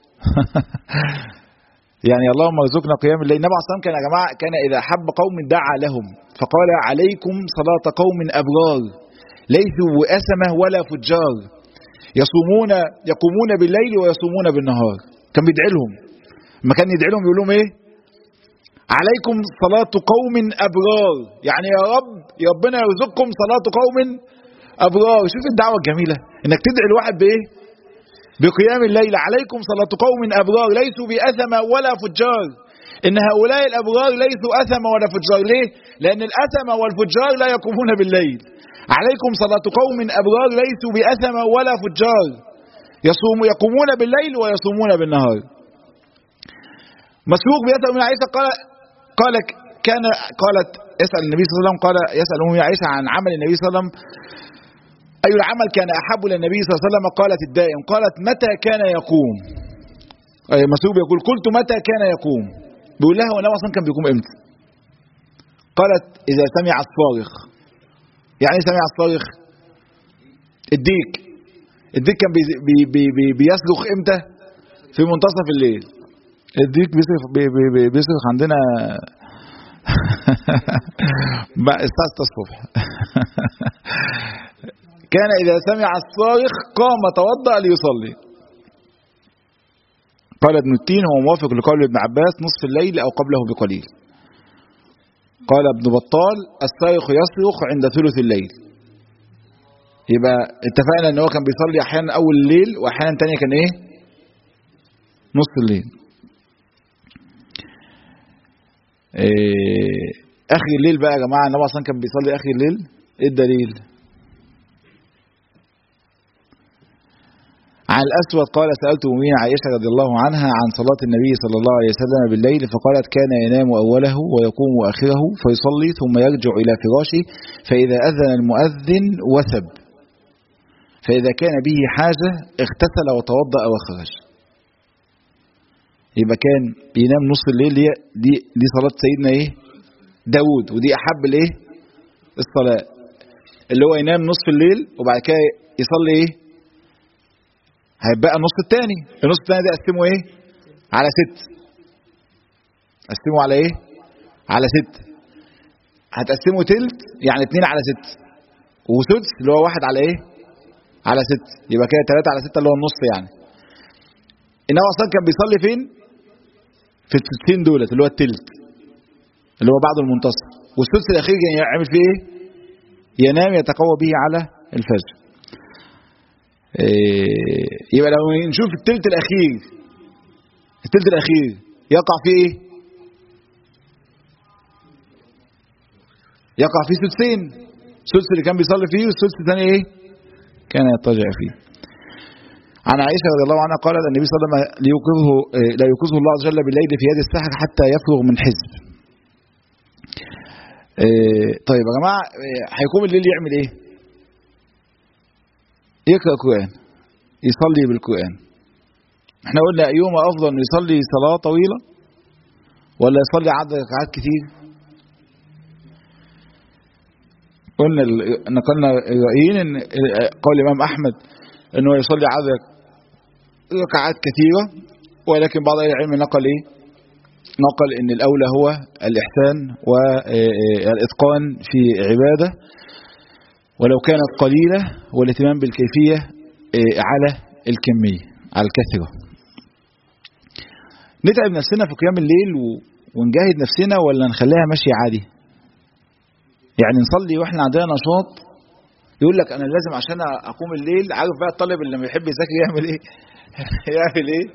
يعني اللهم ارزقنا قيام الليل. النبي عليه الصلاة والسلام كان يا جماعة كان إذا أحب قوم دعا لهم فقال عليكم صلاة قوم أبرار ليسوا أسمة ولا فجار يصومون يقومون بالليل ويصومون بالنهار. كان بيدعي لهم، لما كان يدعي لهم يقول لهم إيه؟ عليكم صلاة قوم أبرار، يعني يا رب يا ربنا يرزقكم صلاة قوم أبرار. شوف الدعوة الجميلة إنك تدعي الواحد بإيه؟ بقيام الليل. عليكم صلاة قوم أبرار ليسوا بأثمة ولا فجار، إن هؤلاء الأبرار ليسوا أثمة ولا فجار. ليه؟ لأن الأثمة والفجار لا يقومون بالليل. عليكم صلاة قوم أبرار ليسوا بأثمة ولا فجار يصوم يقومون بالليل ويصومون بالنهار. مسروق بيسأل من عائشة قال قال كان قالت يسأل النبي صلى الله عليه وسلم قال يسأل أم عائشة عن عمل النبي صلى الله عليه وسلم أي العمل كان أحب للنبي صلى الله عليه وسلم؟ قالت الدائم. قالت متى كان يقوم؟ مسروق يقول قلت متى كان يقوم؟ بيقول لها والنبي أصلا كان بيقوم امتى؟ قالت إذا سمع الصارخ. يعني سمع الصارخ الديك، الديك كان بي بي بي بي بيصرخ امتى؟ في منتصف الليل. الديك بيصرخ بي بي بيصرخ عندنا الساعة ستة الصبح كان إذا سمع الصارخ قام توضأ ليصلي. قال ابن التين هو موافق لقول ابن عباس نصف الليل أو قبله بقليل. قال ابن بطال الصارخ يصرخ عند ثلث الليل. يبقى اتفقنا ان هو كان بيصلي احيانا اول الليل واحيانا تانية كان ايه؟ نص الليل. إيه اخر الليل بقى يا جماعه النبي اصلا كان بيصلي اخر الليل. ايه الدليل؟ عن الأسود قال سألت أمنا عائشة رضي الله عنها عن صلاة النبي صلى الله عليه وسلم بالليل فقالت كان ينام أوله ويقوم آخره فيصلي ثم يرجع إلى فراشه فإذا أذن المؤذن وثب فإذا كان به حاجة اغتسل وتوضأ وخرج. يبقى كان بينام نصف الليل. دي, دي, دي صلاة سيدنا إيه داود، ودي أحب الإيه الصلاة اللي هو ينام نصف الليل وبعد كده يصلي إيه هيبقى النص الثاني. النص الثاني ده قسمه ايه على ست. قسمه على ايه على ست. هتقسمه تلت يعني اتنين على ست وسدس اللي هو واحد على ايه على ست. يبقى كده تلاتة على ستة اللي هو النص يعني. انما اصلا كان بيصلي فين في التلتين دولت اللي هو التلت اللي هو بعد المنتصف، والسدس الاخير يعمل فيه ايه ينام يتقوى به على الفجر. يبقى لو نشوف الثلث الاخير الثلث الاخير يقع فيه ايه يقع فيه سدسين. السدس اللي كان بيصلي فيه والسدس الثاني ايه كان يضطجع فيه. عن عائشة رضي الله عنها قالت النبي صلى الله عليه وسلم ليوقظه لا يوقظه الله عز وجل بالليل في يد السحر حتى يفرغ من حزب. طيب يا جماعه هيقوم الليل يعمل ايه؟ يقرأ قرآن، يصلي بالقرآن. احنا قلنا ايهما افضل، انه يصلي صلاة طويلة ولا يصلي عدد ركعات كتير؟ قلنا نقلنا الرأيين ان قول الامام احمد انه يصلي عدد ركعات كثيرة، ولكن بعض اهل العلم نقل ايه نقل ان الاولى هو الاحسان والاتقان في عبادة ولو كانت قليلة، والاهتمام بالكيفية على الكمية على الكثرة. نتعب نفسنا في قيام الليل ونجاهد نفسنا ولا نخليها ماشية عادي؟ يعني نصلي واحنا عندنا نشاط. يقول لك انا لازم عشان اقوم الليل، عارف بقى الطالب اللي لما يحب يذاكر يعمل ايه يعمل ايه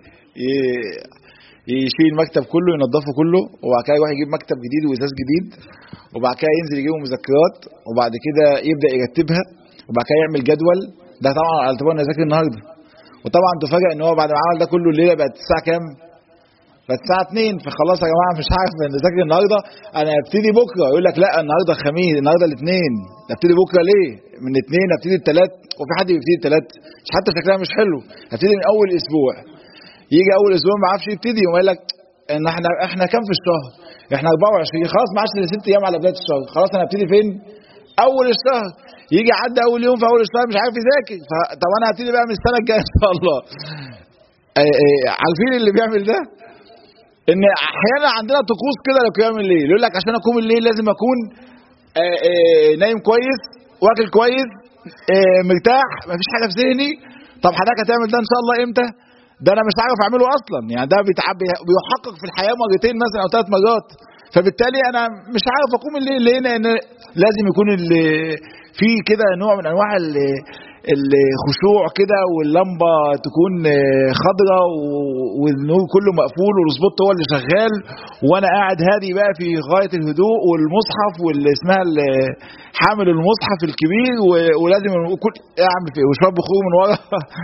يشيل المكتب كله ينظفه كله، وبعد كده يروح يجيب مكتب جديد وازاز جديد، وبعد كده ينزل يجيب مذكرات، وبعد كده يبدا يرتبها، وبعد كده يعمل جدول. ده طبعا على اعتبار انه يذاكر النهارده. وطبعا تفاجئ ان هو بعد ما عمل ده كله الليله بقت الساعه كام؟ بقت الساعه اتنين. فخلاص يا جماعه مش عارف ان اذاكر النهارده، انا ابتدي بكره. يقول لك لا النهارده الخميس، النهارده الاثنين، ابتدي بكره ليه؟ من الاثنين ابتدي الثلاث، وفي حد بيبتدي الثلاث مش حتى شكلها مش حلو، ابتدي من اول اسبوع. يجي اول اسبوع ما عارفش يبتدي ويقول لك ان احنا احنا كام في الشهر؟ احنا اربعة وعشرين، خلاص ما عادش الا ست ايام على بدايه الشهر، خلاص انا ابتدي فين؟ اول الشهر. يجي عدى اول يوم في اول الشهر مش عارف يذاكر، طب انا هبتدي بقى من السنه الجايه ان شاء الله. عارفين اللي بيعمل ده؟ ان احيانا عندنا طقوس كده لقيام الليل. يقول لك عشان اقوم الليل لازم اكون نايم كويس، واكل كويس، مرتاح، مفيش حاجه في ذهني. طب حضرتك هتعمل ده ان شاء الله امتى؟ ده انا مش عارف اعمله اصلا. يعني ده بيحقق في الحياه مرتين مثلا او ثلاث مرات. فبالتالي انا مش عارف اقوم الليل ليه، لان لازم يكون في كده نوع من انواع الخشوع كده، واللمبه تكون خضراء والنور كله مقفول والسبوت هو اللي شغال، وانا قاعد هادي بقى في غايه الهدوء، والمصحف واللي اسمها حامل المصحف الكبير، ولازم كل اعمل فيه وشرب بخور من ورا.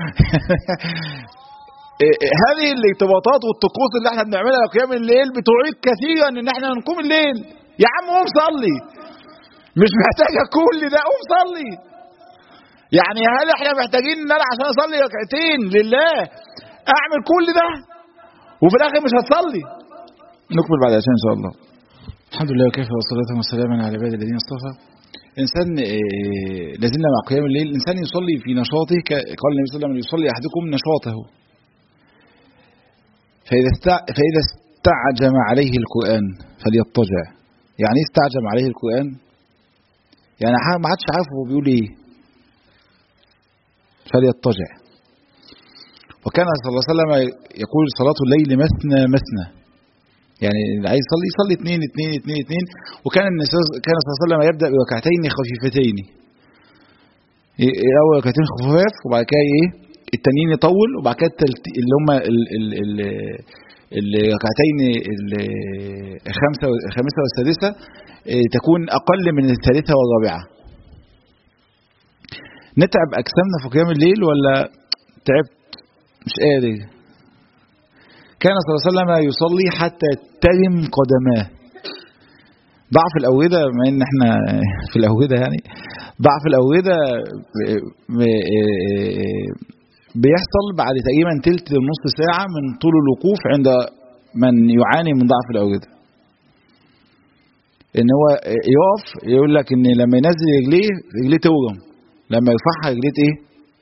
هذه الارتباطات والطقوس اللي احنا بنعملها لقيام الليل بتعيق كثيرا ان احنا نقوم الليل. يا عم قوم صلي، مش محتاجه كل ده، قوم صلي. يعني هل احنا محتاجين ان انا عشان اصلي ركعتين لله اعمل كل ده وفي الاخر مش هتصلي؟ نكمل بعد عشان ان شاء الله. الحمد لله وكيف والصلاه والسلام على عباد الذين اصطفى. الانسان لازلنا مع قيام الليل. الانسان يصلي في نشاطه، قال النبي صلى الله عليه وسلم يصلي احدكم نشاطه، فاذا فاذا استعجم عليه القران فليضطجع. يعني ايه استعجم عليه القران؟ يعني ما عادش عارف هو بيقول ايه، فليضطجع. وكان صلى الله عليه وسلم يقول صلاة الليل مثنى مثنى، يعني اللي عايز يصلي يصلي اثنين اثنين اثنين اثنين. وكان كان صلى الله عليه وسلم يبدأ بركعتين خفيفتين، الاول ركعتين خفاف وبعد كده ايه التانيين يطول، وبعد كده اللي هم الركعتين الخامسه الخامسه والسادسه تكون اقل من الثالثه والرابعه. نتعب اجسامنا في قيام الليل ولا تعبت مش قادر. كان صلى الله عليه وسلم يصلي حتى ترم قدماه. ضعف الأوردة، بما ان احنا في الأوردة يعني، ضعف الأوردة بيحصل بعد تقريبا تلت لنص ساعة من طول الوقوف عند من يعاني من ضعف الأوردة. ان هو يقف يقول لك ان لما ينزل رجليه رجليه تورم، لما يرفعها رجليه ايه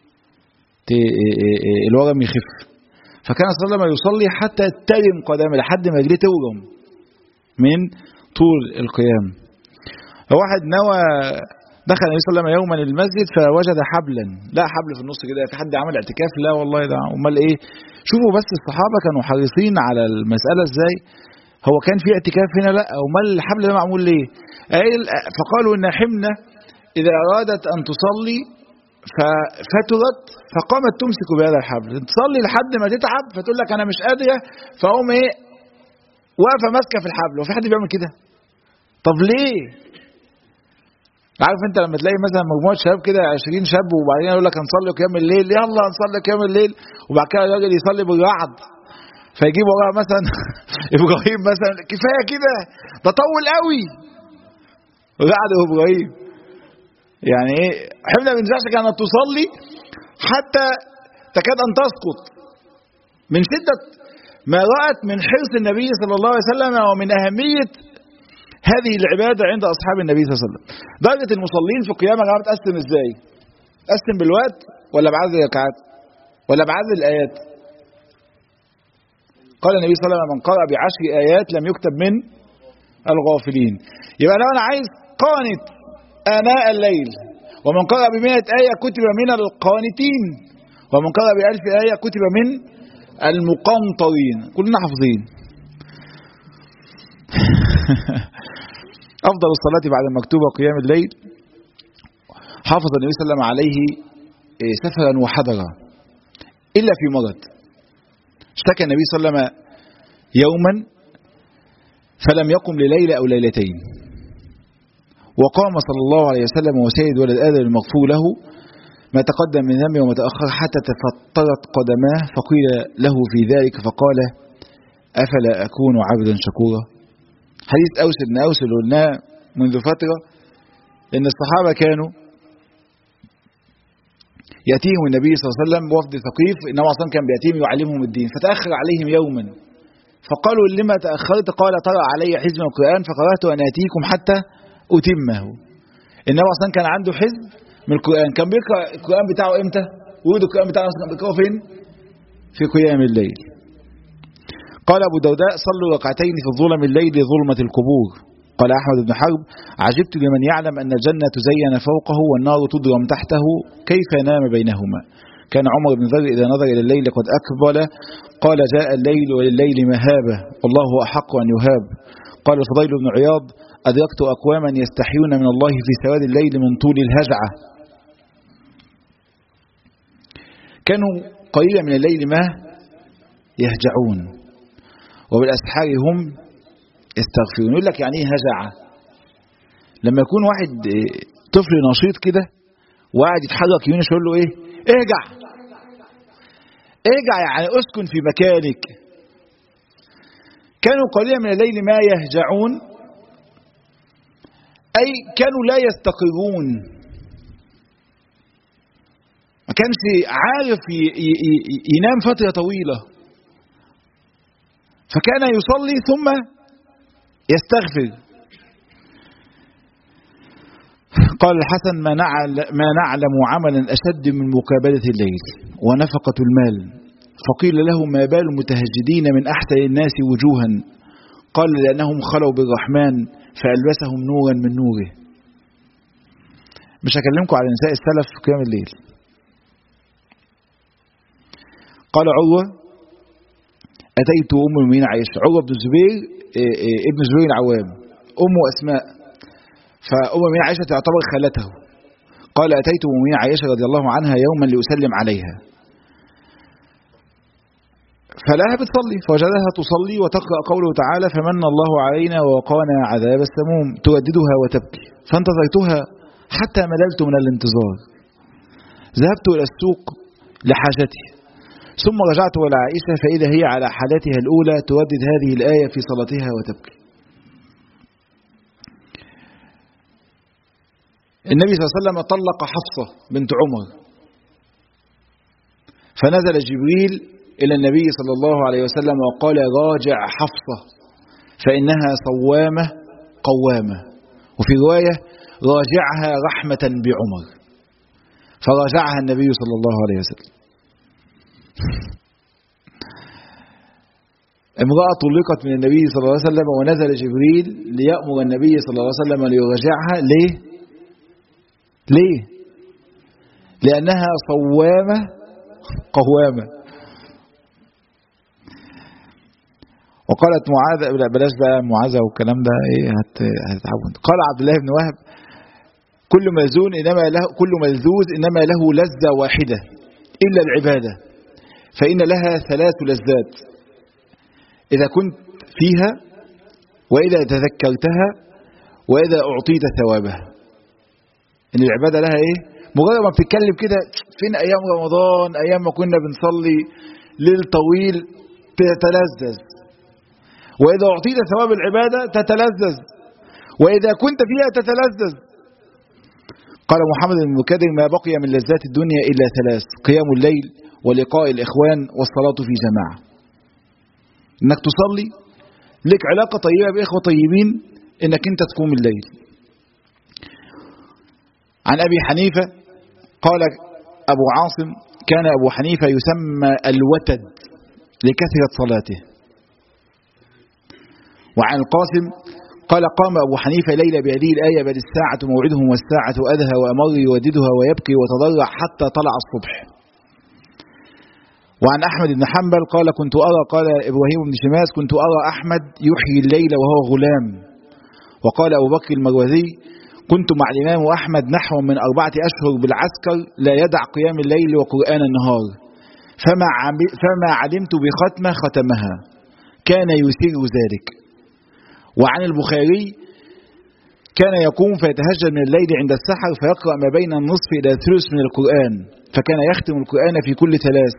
الورم يخف. فكان صلى الله عليه وسلم يصلي حتى ترم قدمه، لحد ما رجليه تورم من طول القيام. واحد نوى دخل النبي صلى الله عليه وسلم يوما المسجد فوجد حبلا، لا حبل في النص كده، في حد عمل اعتكاف؟ لا والله، ده امال ايه. شوفوا بس الصحابه كانوا حريصين على المساله ازاي. هو كان في اعتكاف هنا؟ لا. امال الحبل ده معمول ليه؟ فقالوا ان حمنه اذا ارادت ان تصلي ففترت فقامت تمسك بهذا الحبل، تصلي لحد ما تتعب فتقول لك انا مش قادره، فاقوم ايه واقفه ماسكه في الحبل. وفي حد بيعمل كده؟ طب ليه؟ عارف انت لما تلاقي مثلا مجموعه شباب كده عشرين شاب وبعدين يقول لك هنصلي قيام الليل، يلا هنصلي قيام الليل، وبعد كده الراجل يصلي بالرعد فيجيب وراها مثلا ابراهيم مثلا، كفايه كده ده طول قوي رعد وابراهيم. يعني ايه حمله بنت جحش كانت تصلي حتى تكاد ان تسقط من شده ما رأت من حرص النبي صلى الله عليه وسلم ومن اهميه هذه العبادة عند أصحاب النبي صلى الله عليه وسلم. درجة المصلين في القيامة يا جماعة بتقسم ازاي؟ تقسم بالوقت ولا بعدد الركعات ولا بعدد الآيات؟ قال النبي صلى الله عليه وسلم من قرأ بعشر آيات لم يكتب من الغافلين. يبقى لو أنا عايز قانت آناء الليل، ومن قرأ بمئة آية كتب من القانتين، ومن قرأ بألف آية كتب من المقنطرين. كلنا حافظين. أفضل الصلاة بعد المكتوبة قيام الليل. حافظ النبي صلى الله عليه وسلم عليه سفرا وحضرا إلا في مرض. اشتكى النبي صلى الله عليه وسلم يوما فلم يقم لليلة أو ليلتين، وقام صلى الله عليه وسلم وسيد ولد آدم المغفور له ما تقدم من ذنبه وما تأخر حتى تفطرت قدماه، فقيل له في ذلك فقال أفلا أكون عبدا شكورا. حديث أوس بن أوس اللي قلناه منذ فترة، إن الصحابة كانوا يأتيهم النبي صلى الله عليه وسلم وفد ثقيف، إنه أصلا كان بيأتيهم يعلمهم الدين، فتأخر عليهم يوما فقالوا لما تأخرت؟ قال ترى علي حزب من القرآن فقرأت أن آتيكم حتى أتمه. إنه أصلا كان عنده حزب من القرآن، كان بيقرأ القرآن بتاعه إمتى؟ ورود القرآن بتاعه كان بيقرأه فين؟ في قيام الليل. قال أبو درداء صلوا ركعتين في ظلم الليل ظلمة القبور. قال أحمد بن حرب عجبت لمن يعلم أن الجنة تزين فوقه والنار تضرم تحته كيف نام بينهما. كان عمر بن ذر إذا نظر إلى الليل قد أقبل قال جاء الليل ولليل مهابة والله أحق أن يهاب. قال الفضيل بن عياض أدركت أقواما يستحيون من الله في سواد الليل من طول الهجعة. كانوا قليلا من الليل ما يهجعون وبالأسحار هم يستغفرون. يقول لك يعني ايه هجعة؟ لما يكون واحد طفل نشيط كده وقاعد يتحرك يمين يقول له ايه؟ ارجع ارجع، يعني اسكن في مكانك. كانوا قليلا من الليل ما يهجعون، أي كانوا لا يستقرون، ما كانش عارف ينام فترة طويلة، فكان يصلي ثم يستغفر. قال الحسن ما ما نعلم عملا أشد من مقابلة الليل ونفقة المال. فقيل له ما بال المتهجدين من أحسن الناس وجوها؟ قال لأنهم خلوا بالرحمن فألبسهم نورا من نوره. مش هكلمكم على نساء السلف في قيام الليل. قال عروة أتيت أم المؤمنين عائشة. عروة بن الزبير ابن الزبير العوام، أمه أسماء، فأم المؤمنين عائشة تعتبر خالته. قال أتيت أم المؤمنين عائشة رضي الله عنها يوما لأسلم عليها فلاها بتصلي فوجدها تصلي وتقرأ قوله تعالى فمن الله علينا ووقانا عذاب السموم توددها وتبكي، فانتظرتها حتى مللت من الانتظار، ذهبت إلى السوق لحاجتي ثم رجعت إلى عائشة فإذا هي على حالتها الأولى تردد هذه الآية في صلاتها وتبكي. النبي صلى الله عليه وسلم طلق حفصة بنت عمر، فنزل جبريل إلى النبي صلى الله عليه وسلم وقال راجع حفصة فإنها صوامة قوامة، وفي رواية راجعها رحمة بعمر، فراجعها النبي صلى الله عليه وسلم. امرأة طلقت من النبي صلى الله عليه وسلم ونزل جبريل ليأمر النبي صلى الله عليه وسلم ليراجعها. ليه؟ ليه؟ لأنها صوامة قوامة. وقالت معاذ، بلاش بقى معاذة والكلام ده ايه هتتعبون. قال عبد الله بن وهب كل ملزون انما له كل ملذوذ انما له لذة واحدة الا العبادة، فإن لها ثلاث لذات إذا كنت فيها وإذا تذكرتها وإذا أعطيت ثوابها. إن العبادة لها إيه؟ مجرد ما بتتكلم كده فين أيام رمضان، أيام ما كنا بنصلي ليل طويل، تتلذذ. وإذا أعطيت ثواب العبادة تتلذذ، وإذا كنت فيها تتلذذ. قال محمد بن المكدر ما بقي من لذات الدنيا إلا ثلاث: قيام الليل ولقاء الإخوان والصلاة في جماعة. إنك تصلي، لك علاقة طيبة بإخوة طيبين، إنك أنت تقوم الليل. عن أبي حنيفة قال أبو عاصم كان أبو حنيفة يسمى الوتد لكثرة صلاته. وعن القاسم قال قام أبو حنيفة ليلة بهذه الآية بل الساعة موعدهم والساعة أدهى وأمر يوددها ويبكي وتضرع حتى طلع الصبح. وعن أحمد بن حنبل قال كنت أرى قال إبراهيم بن شماس كنت أرى أحمد يحيي الليل وهو غلام. وقال أبو بكر المروزي كنت مع الإمام أحمد نحو من أربعة أشهر بالعسكر لا يدع قيام الليل وقرآن النهار، فما فما علمت بختمة ختمها، كان يسير ذلك. وعن البخاري كان يقوم فيتهجد من الليل عند السحر فيقرأ ما بين النصف إلى الثلث من القرآن، فكان يختم القرآن في كل ثلاث.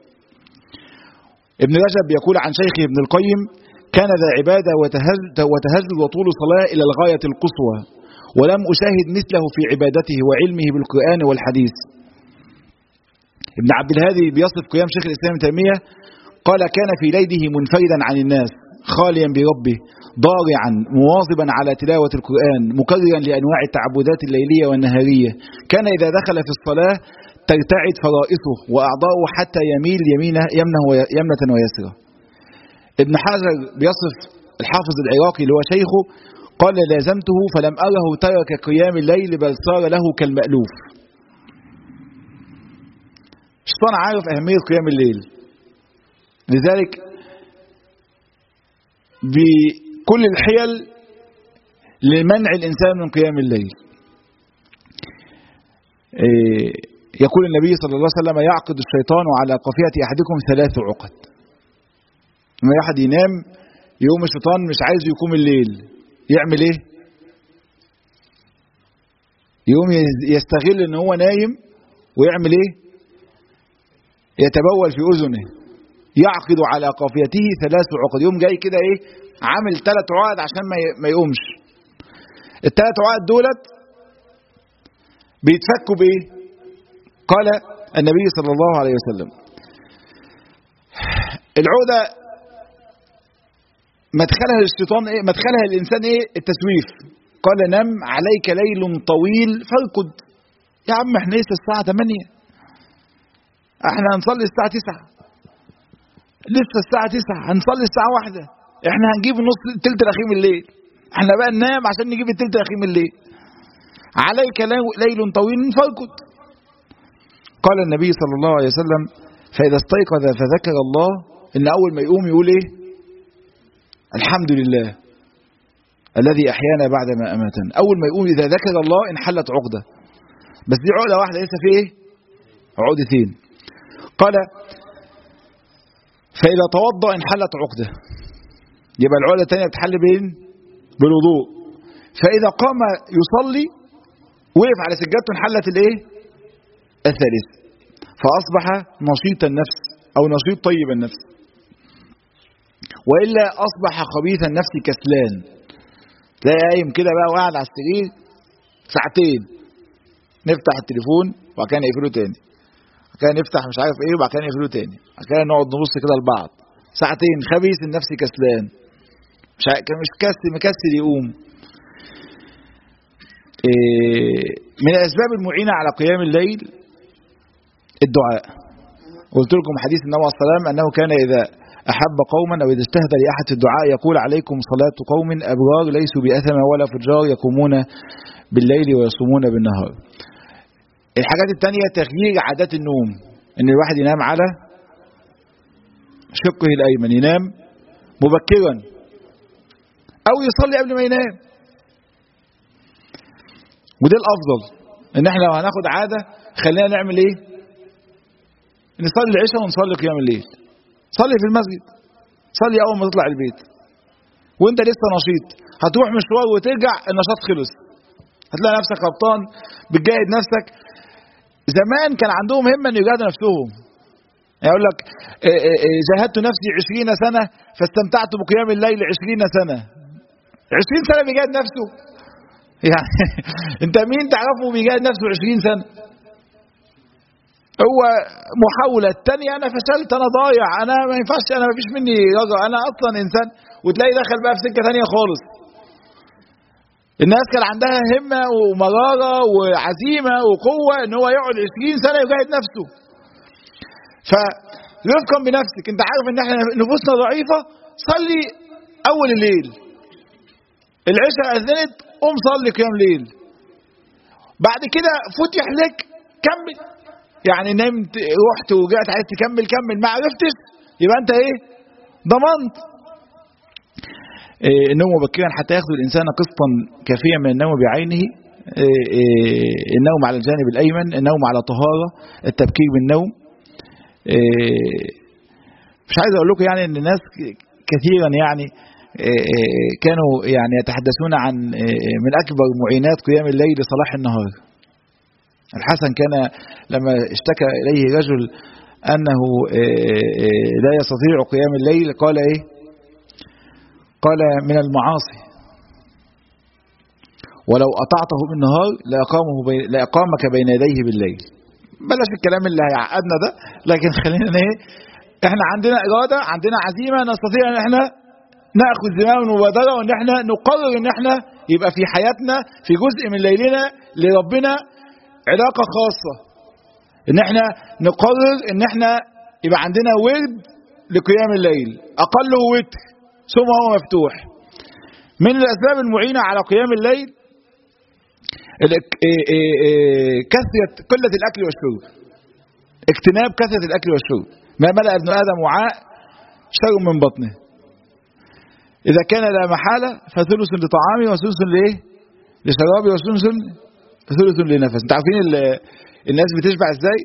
ابن رجب يقول عن شيخه ابن القيم كان ذا عبادة وتهجد وطول صلاة إلى الغاية القصوى، ولم أشاهد مثله في عبادته وعلمه بالقرآن والحديث. ابن عبد الهادي بيصف قيام شيخ الإسلام ابن تيمية قال كان في ليله منفردا عن الناس خاليا بربه ضارعا مواظبا على تلاوة القرآن مكررا لأنواع التعبدات الليلية والنهارية. كان إذا دخل في الصلاة ترتعد فرائصه وأعضاؤه حتى يميل يمينه يمنه يمنة ويسرة. ابن حجر بيصف الحافظ العراقي اللي هو شيخه قال لازمته فلم أره ترك قيام الليل بل صار له كالمألوف. الشيطان عارف أهمية قيام الليل، لذلك بكل الحيل لمنع الإنسان من قيام الليل. يقول النبي صلى الله عليه وسلم يعقد الشيطان على قافية أحدكم ثلاث عقد. لما أحد ينام يوم الشيطان مش عايز يقوم الليل يعمل ايه؟ يوم يستغل ان هو نايم ويعمل ايه؟ يتبول في اذنه. يعقد على قافيته ثلاث عقد. يوم جاي كده ايه؟ عامل ثلاث عقد عشان ما يقومش. الثلاث عقد دولت بيتفكوا بايه؟ قال النبي صلى الله عليه وسلم العقدة مدخلها الشيطان ايه؟ مدخلها الانسان ايه؟ التسويف. قال نم عليك ليل طويل فارقد. يا عم احنا لسه الساعة ثمانية، احنا هنصلي الساعة تسعة، لسه الساعة تسعة هنصلي الساعة واحدة، احنا هنجيب النص التلت الاخير من الليل، احنا بقى ننام عشان نجيب التلت الاخير من الليل. عليك ليل طويل فارقد. قال النبي صلى الله عليه وسلم فإذا استيقظ فذكر الله ان اول ما يقوم يقول ايه؟ الحمد لله الذي أحيانا بعد ما أماتنا. أول ما يقول إذا ذكر الله انحلت عقدة، بس دي عقدة واحدة لسه في إيه؟ عقدتين. قال فإذا توضأ انحلت عقدة، يبقى العقدة الثانية بتحل بين بالوضوء. فإذا قام يصلي وقف على سجادته انحلت الإيه؟ الثالث، فأصبح نشيط النفس أو نشيط طيب النفس. وإلا أصبح خبيث النفس كسلان، تلاقي قايم كده بقى وقاعد على السرير ساعتين، نفتح التليفون وبعد كده نقفله تاني، وبعد كده نفتح مش عارف ايه وبعد كده نقفله تاني، وبعد كده نقعد نبص كده لبعض ساعتين. خبيث النفس كسلان، مش مش كسل مكسل يقوم. إيه من الأسباب المعينة على قيام الليل الدعاء. قلت لكم حديث النبي عليه الصلاة والسلام أنه كان إذا أحب قوما أو إذا اجتهد لأحد الدعاء يقول عليكم صلاة قوم أبرار ليسوا بأثم ولا فجار يقومون بالليل ويصومون بالنهار. الحاجات التانية تغيير عادات النوم، إن الواحد ينام على شقه الأيمن، ينام مبكرا أو يصلي قبل ما ينام، وده الأفضل. إن احنا لو هناخد عادة خلينا نعمل إيه؟ نصلي العشاء ونصلي قيام الليل. صلي في المسجد، صلي أول ما تطلع البيت وانت لسه نشيط. هتروح مشوار وترجع النشاط خلص، هتلاقي نفسك غلطان بتجاهد نفسك. زمان كان عندهم همة ان يجاهدوا نفسهم، يقول لك جاهدت نفسي عشرين سنة فاستمتعت بقيام الليل عشرين سنة. عشرين سنة بيجاهد نفسه يعني انت مين تعرفه بيجاهد نفسه عشرين سنة؟ هو محاولة الثانية أنا فشلت، أنا ضايع، أنا ما ينفعش، أنا ما فيش مني رجع، أنا أصلا إنسان. وتلاقي دخل بقى في سكة ثانية خالص. الناس كان عندها همة ومرارة وعزيمة وقوة إن هو يقعد عشرين سنة يجاهد نفسه. فرفقا بنفسك، أنت عارف إن إحنا نفوسنا ضعيفة، صلي أول الليل، العشاء أذنت قوم صلي قيام ليل، بعد كده فتح لك كمل. يعني نمت رحت ورجعت عايز تكمل كمل، ما عرفتش يبقى انت ايه؟ ضمنت. إيه النوم مبكرا حتى ياخذ الانسان قسطا كافيا من النوم بعينه. إيه إيه النوم على الجانب الايمن، النوم على طهاره، التبكير بالنوم. إيه مش عايز اقول لكم يعني ان الناس كثيرا يعني إيه كانوا يعني يتحدثون عن إيه من اكبر معينات قيام الليل صلاح النهار. الحسن كان لما اشتكى إليه رجل أنه لا يستطيع قيام الليل قال إيه؟ قال من المعاصي، ولو أطعته بالنهار لأقامه بي... لأقامك بين يديه بالليل. بلاش الكلام اللي هيعقدنا ده، لكن خلينا ايه، احنا عندنا إرادة، عندنا عزيمة، نستطيع ان احنا نأخذ زمام المبادرة، وان احنا نقرر ان احنا يبقى في حياتنا في جزء من ليلنا لربنا علاقة خاصة، ان احنا نقرر ان احنا يبقى عندنا ورد لقيام الليل اقله وتر ثم هو مفتوح. من الاسباب المعينة على قيام الليل كثرة قلة الاكل والشرب، اجتناب كثرة الاكل والشرب. ما ملأ ابن ادم وعاء شر من بطنه، اذا كان لا محالة فثلث لطعامه وثلث لايه؟ لشرابه وثلث ثلث لنفس. انتوا عارفين الناس بتشبع ازاي؟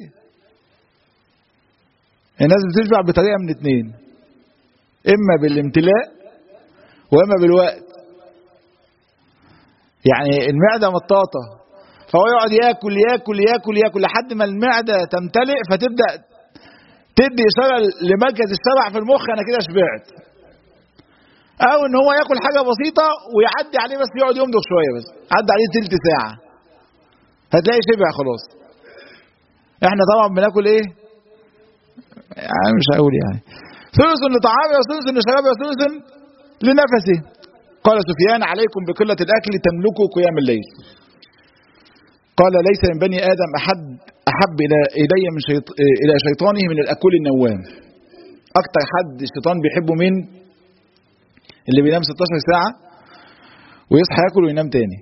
الناس بتشبع بطريقه من اتنين، اما بالامتلاء واما بالوقت. يعني المعده مطاطه فهو يقعد ياكل ياكل ياكل ياكل لحد ما المعده تمتلئ، فتبدا تدي اشاره لمركز الشبع في المخ انا كده شبعت. او ان هو ياكل حاجه بسيطه ويعدي عليه بس يقعد يمضغ شويه، بس عدى عليه ثلث ساعه هتلاقي شبع خلاص. احنا طبعا بناكل ايه؟ يعني مش هقول يعني ثلث لطعامه وثلث لشرابه وثلث لنفسه. قال سفيان عليكم بقلة الأكل تملكوا قيام الليل. قال ليس من بني آدم أحد أحب إلي من شيط... إلى شيطانه من الأكل النوام. أكتر حد الشيطان بيحبه مين؟ اللي بينام ستاشر ساعة ويصحى ياكل وينام تاني.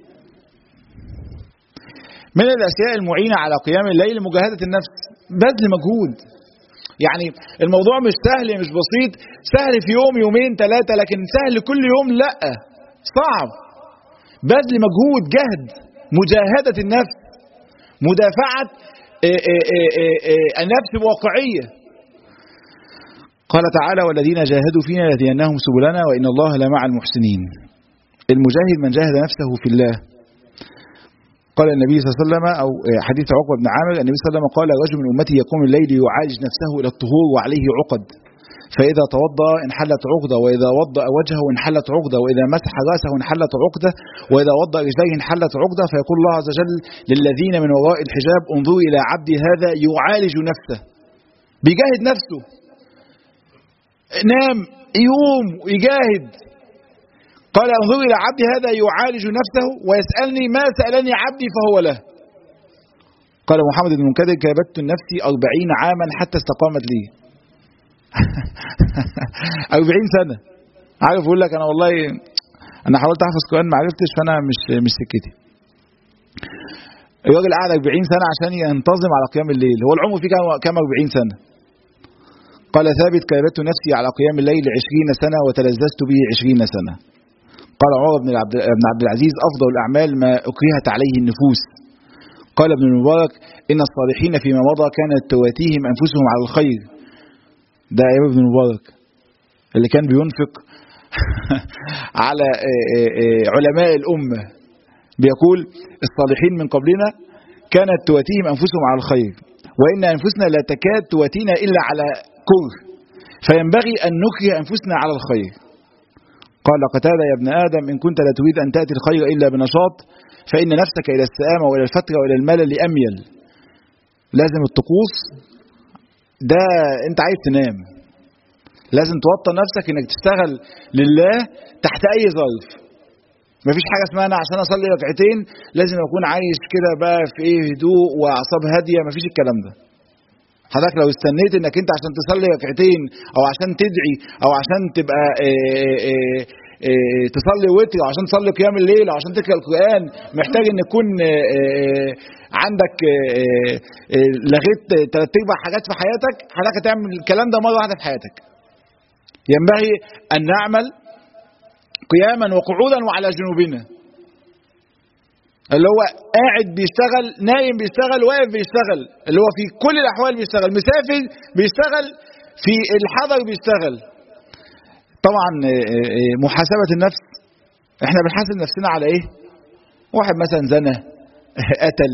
من الأشياء المعينة على قيام الليل مجاهدة النفس، بذل مجهود. يعني الموضوع مش سهل مش بسيط، سهل في يوم يومين ثلاثة، لكن سهل كل يوم لا، صعب. بذل مجهود، جهد، مجاهدة النفس، مدافعة النفس بواقعية. قال تعالى والذين جاهدوا فينا لهديناهم سبلنا وإن الله لمع المحسنين. المجاهد من جاهد نفسه في الله. قال النبي صلى الله عليه وسلم، أو حديث عقبة بن عامر، النبي صلى الله عليه وسلم قال: رجل من أمتي يقوم الليل يعالج نفسه إلى الطهور وعليه عقد، فإذا توضأ انحلت عقدة، وإذا وضأ وجهه انحلت عقدة، وإذا مسح رأسه انحلت عقدة، وإذا وضأ رجليه انحلت عقدة. فيقول الله عز وجل للذين من وراء الحجاب: انظروا إلى عبدي هذا يعالج نفسه، بيجاهد نفسه، نام يوم يجاهد. قال: انظروا إلى عبدي هذا يعالج نفسه ويسألني ما سألني عبدي فهو له. قال محمد بن المنكدر: كابدت نفسي أربعين عاما حتى استقامت لي. أربعين سنة. عارف يقول لك: أنا والله أنا حاولت أحفظ القرآن ما عرفتش، فأنا مش مش سكتي. الراجل قعد أربعين سنة عشان ينتظم على قيام الليل. هو العمر فيه كام أربعين سنة؟ قال ثابت: كابدت نفسي على قيام الليل عشرين سنة وتلذذت به عشرين سنة. قال عمر بن عبد العزيز: أفضل الأعمال ما أكرهت عليه النفوس. قال ابن المبارك: إن الصالحين فيما مضى كانت تواتيهم أنفسهم على الخير. ده يا ابن المبارك اللي كان بينفق على علماء الأمة، بيقول: الصالحين من قبلنا كانت تواتيهم أنفسهم على الخير، وإن أنفسنا لا تكاد تواتينا إلا على كره، فينبغي أن نكره أنفسنا على الخير. قال قتادة: يا ابن آدم إن كنت لا تريد أن تأتي الخير إلا بنشاط، فإن نفسك إلى السآمة وإلى الفترة وإلى الملل أميل. لازم الطقوس ده أنت عايز تنام، لازم توطن نفسك إنك تشتغل لله تحت أي ظرف. مفيش حاجة اسمها أنا عشان أصلي ركعتين لازم أكون عايش كده بقى في إيه هدوء وأعصاب هادية، مفيش الكلام ده. حضرتك لو استنيت انك انت عشان تصلي ركعتين او عشان تدعي او عشان تبقى إيه إيه إيه تصلي وتر او عشان تصلي قيام الليل او عشان تقرا القرآن، محتاج ان يكون إيه عندك إيه إيه لغيت ثلاث ارباع حاجات في حياتك. حضرتك تعمل الكلام ده مره واحده في حياتك. ينبغي ان نعمل قياما وقعودا وعلى جنوبنا، اللي هو قاعد بيشتغل، نايم بيشتغل، واقف بيشتغل، اللي هو في كل الأحوال بيشتغل، مسافر بيشتغل، في الحضر بيشتغل. طبعا محاسبة النفس، احنا بنحاسب نفسنا على ايه؟ واحد مثلا زنى، قتل،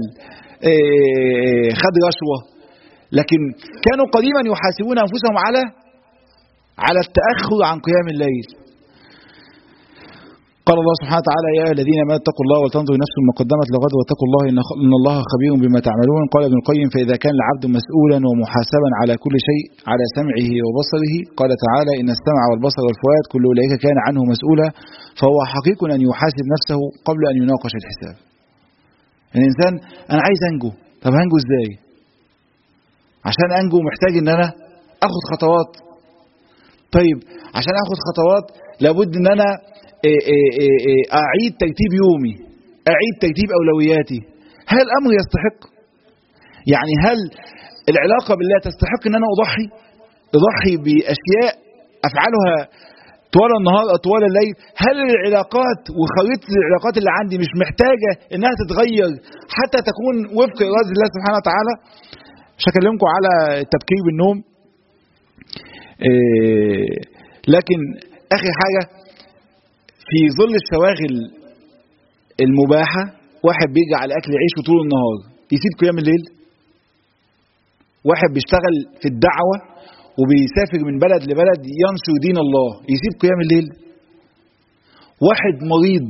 خد رشوة، لكن كانوا قديما يحاسبون أنفسهم على على التأخر عن قيام الليل. قال الله سبحانه وتعالى: يا أيها الذين آمنوا اتقوا الله ولتنظر نفس ما قدمت لغد واتقوا الله إن الله خبير بما تعملون. قال ابن القيم: فإذا كان العبد مسؤولا ومحاسبا على كل شيء على سمعه وبصره، قال تعالى: إن السمع والبصر والفؤاد كل أولئك كان عنه مسؤولا، فهو حقيق أن يحاسب نفسه قبل أن يناقش الحساب. الإنسان أنا عايز أنجو، طب هنجو إزاي؟ عشان أنجو محتاج إن أنا أخذ خطوات. طيب عشان أخذ خطوات لابد إن أنا أعيد ترتيب يومي، أعيد ترتيب أولوياتي. هل الأمر يستحق؟ يعني هل العلاقة بالله تستحق أن أنا أضحي أضحي بأشياء أفعلها طوال النهار أو طوال الليل؟ هل العلاقات وخريطة العلاقات اللي عندي مش محتاجة أنها تتغير حتى تكون وفق إرادة الله سبحانه وتعالى؟ مش هكلمكم على التبكير بالنوم، لكن آخر حاجة في ظل الشواغل المباحة، واحد بيجي على أكل عيشه طول النهار يسيب قيام الليل؟ واحد بيشتغل في الدعوة وبيسافر من بلد لبلد ينشر دين الله يسيب قيام الليل؟ واحد مريض،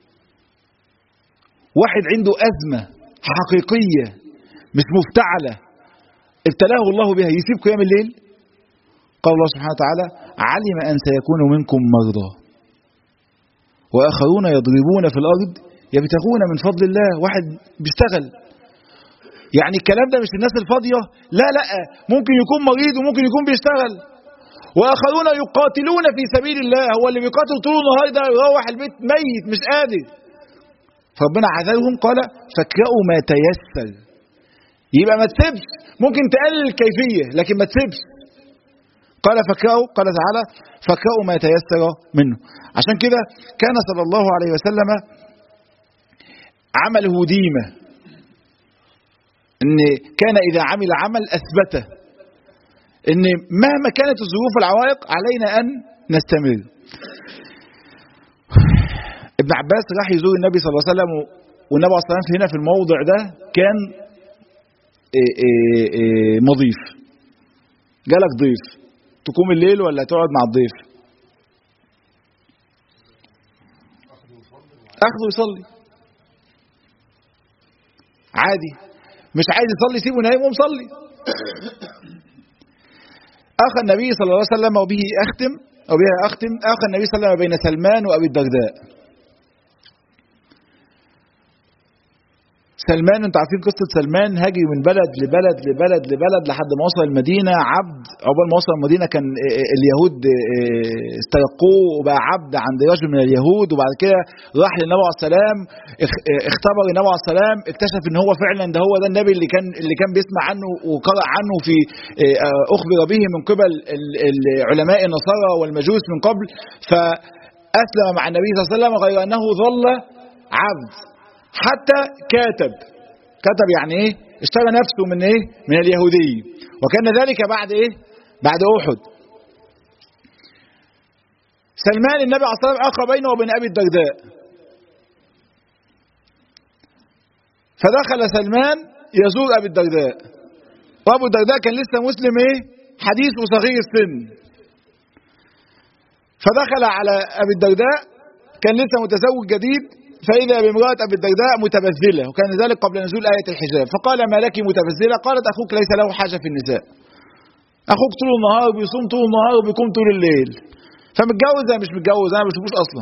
واحد عنده أزمة حقيقية مش مفتعلة ابتلاه الله بها يسيب قيام الليل؟ قال الله سبحانه وتعالى: علم أن سيكون منكم مرضى وآخرون يضربون في الأرض يبتغون من فضل الله. واحد بيشتغل، يعني الكلام ده مش الناس الفاضية، لا لا، ممكن يكون مريض وممكن يكون بيشتغل. وآخرون يقاتلون في سبيل الله، هو اللي بيقاتل طول النهار ده يروح البيت ميت مش قادر، فربنا عذرهم قال: فاقرأوا ما تيسر. يبقى ما تسيبش، ممكن تقلل الكيفية لكن ما تسيبش. قال فاقرأوا، قال تعالى: فاقرأوا ما تيسر منه. عشان كده كان صلى الله عليه وسلم عمله ديمة، ان كان اذا عمل عمل اثبته، ان مهما كانت الظروف والعوائق علينا ان نستمر. ابن عباس راح يزور النبي صلى الله عليه وسلم والنبي عليه الصلاة والسلام هنا في الموضع ده كان إيه إيه إيه مضيف. جالك ضيف، تقوم الليل ولا تقعد مع الضيف؟ اخذه يصلي عادي. مش عايز يصلي سيبه نايم ومصلي. اخى النبي صلى الله عليه وسلم وبه اختم او بها اختم اخى النبي صلى الله عليه وسلم بين سلمان وابي الدرداء. سلمان، انتوا عارفين قصة سلمان، هاجي من بلد لبلد لبلد لبلد لحد ما وصل المدينة عبد. عقبال ما وصل المدينة كان اليهود استرقوه وبقى عبد عند رجل من اليهود، وبعد كده راح للنبي عليه السلام، اختبر النبي عليه السلام، اكتشف ان هو فعلا ده هو ده النبي اللي كان اللي كان بيسمع عنه وقرأ عنه في اخبر به من قبل العلماء النصارى والمجوس من قبل، فأسلم مع النبي صلى الله عليه وسلم، غير انه ظل عبد حتى كاتب. كتب يعني ايه؟ اشترى نفسه من ايه؟ من اليهودي. وكان ذلك بعد ايه؟ بعد احد. سلمان النبي عليه الصلاه والسلام اخى بينه وبين ابي الدرداء، فدخل سلمان يزور ابي الدرداء، وابو الدرداء كان لسه مسلم ايه؟ حديث وصغير السن. فدخل على ابي الدرداء، كان لسه متزوج جديد، فإذا بامرأة أبي الدرداء متبذلة، وكان ذلك قبل نزول آية الحجاب. فقال: ما لك متبذلة؟ قالت: أخوك ليس له حاجة في النساء. أخوك طول النهار بيصوم طول النهار وبيقوم طول الليل، فمتجوز أنا مش متجوز، أنا ما بشوفوش أصلا.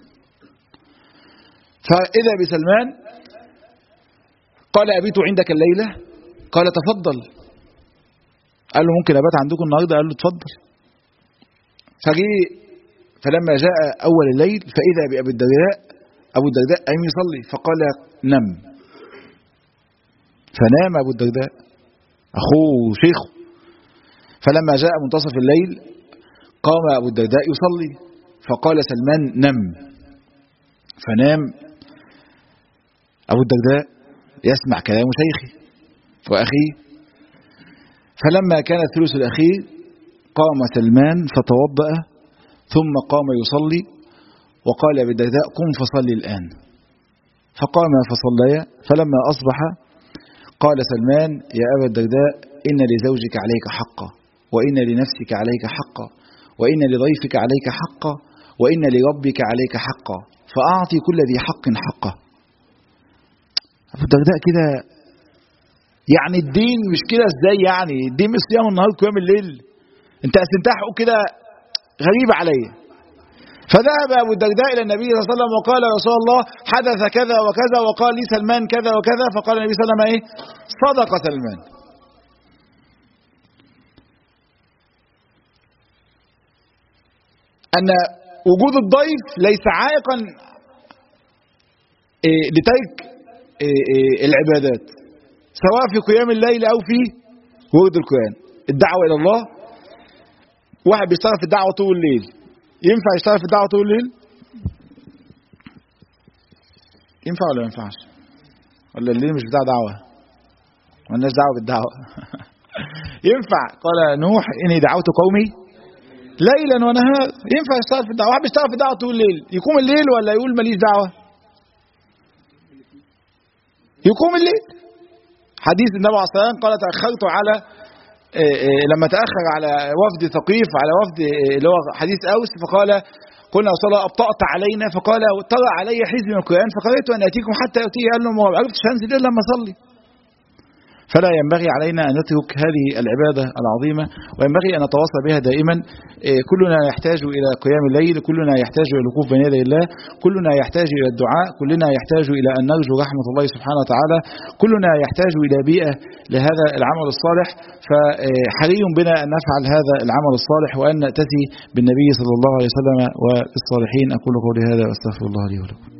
فإذا بسلمان قال: أبيت عندك الليلة؟ قال: تفضل. قال له: ممكن أبات عندكم النهارده؟ قال له: تفضل. فجي فلما جاء أول الليل فإذا بأبي الدرداء أبو الدرداء قام يصلي، فقال: نم. فنام أبو الدرداء أخوه شيخه. فلما جاء منتصف الليل قام أبو الدرداء يصلي، فقال سلمان: نم. فنام أبو الدرداء يسمع كلام شيخه وأخيه. فلما كان الثلث الأخير قام سلمان فتوضأ ثم قام يصلي، وقال أبي الدرداء: قم فصلي الآن. فقام فصليا. فلما أصبح قال سلمان: يا أبا الدرداء، إن لزوجك عليك حقا، وإن لنفسك عليك حقا، وإن لضيفك عليك حقا، وإن لربك عليك حقا، فأعطي كل ذي حق حقه. أبو الدرداء كده يعني الدين مش كده ازاي؟ يعني الدين مش صيام النهار وقيام الليل؟ انت استنتحوا كده غريب عليا. فذهب أبو الدرداء إلى النبي صلى الله عليه وسلم وقال: يا رسول الله، حدث كذا وكذا، وقال لي سلمان كذا وكذا. فقال النبي صلى الله عليه وسلم: إيه؟ صدق سلمان. أن وجود الضيف ليس عائقا إيه لترك إيه إيه العبادات، سواء في قيام الليل أو في ورد القرآن. الدعوة إلى الله، واحد بيشتغل في الدعوة طول الليل، ينفع يشتغل في الدعوة طول الليل؟ ينفع ولا ما ينفعش؟ ولا الليل مش بتاع دعوة؟ مالناش دعوة بالدعوة. ينفع. قال نوح: إني دعوت قومي ليلا ونهار. ينفع يشتغل في الدعوة. واحد بيشتغل في الدعوة طول الليل، يقوم الليل ولا يقول ماليش دعوة؟ يقوم الليل. حديث النبي عليه الصلاة والسلام قال: تأخرت على لما تأخر على وفد ثقيف، على وفد اللي هو حديث أوس، فقال: قلنا صلى أبطأت علينا، فقال: ترى علي حزب من القرآن فقرأت أن أتيكم حتى أتي. قال له: ما عرفتش أنزل إلا لما أصلي. فلا ينبغي علينا أن نترك هذه العبادة العظيمة، وينبغي أن نتواصل بها دائما. كلنا يحتاج إلى قيام الليل، كلنا يحتاج إلى الوقوف بين يدي الله، كلنا يحتاج إلى الدعاء، كلنا يحتاج إلى أن نرجو رحمة الله سبحانه وتعالى، كلنا يحتاج إلى بيئة لهذا العمل الصالح. فحري بنا أن نفعل هذا العمل الصالح وأن نأتي بالنبي صلى الله عليه وسلم والصالحين. أقول قولي هذا وأستغفر الله لي ولكم.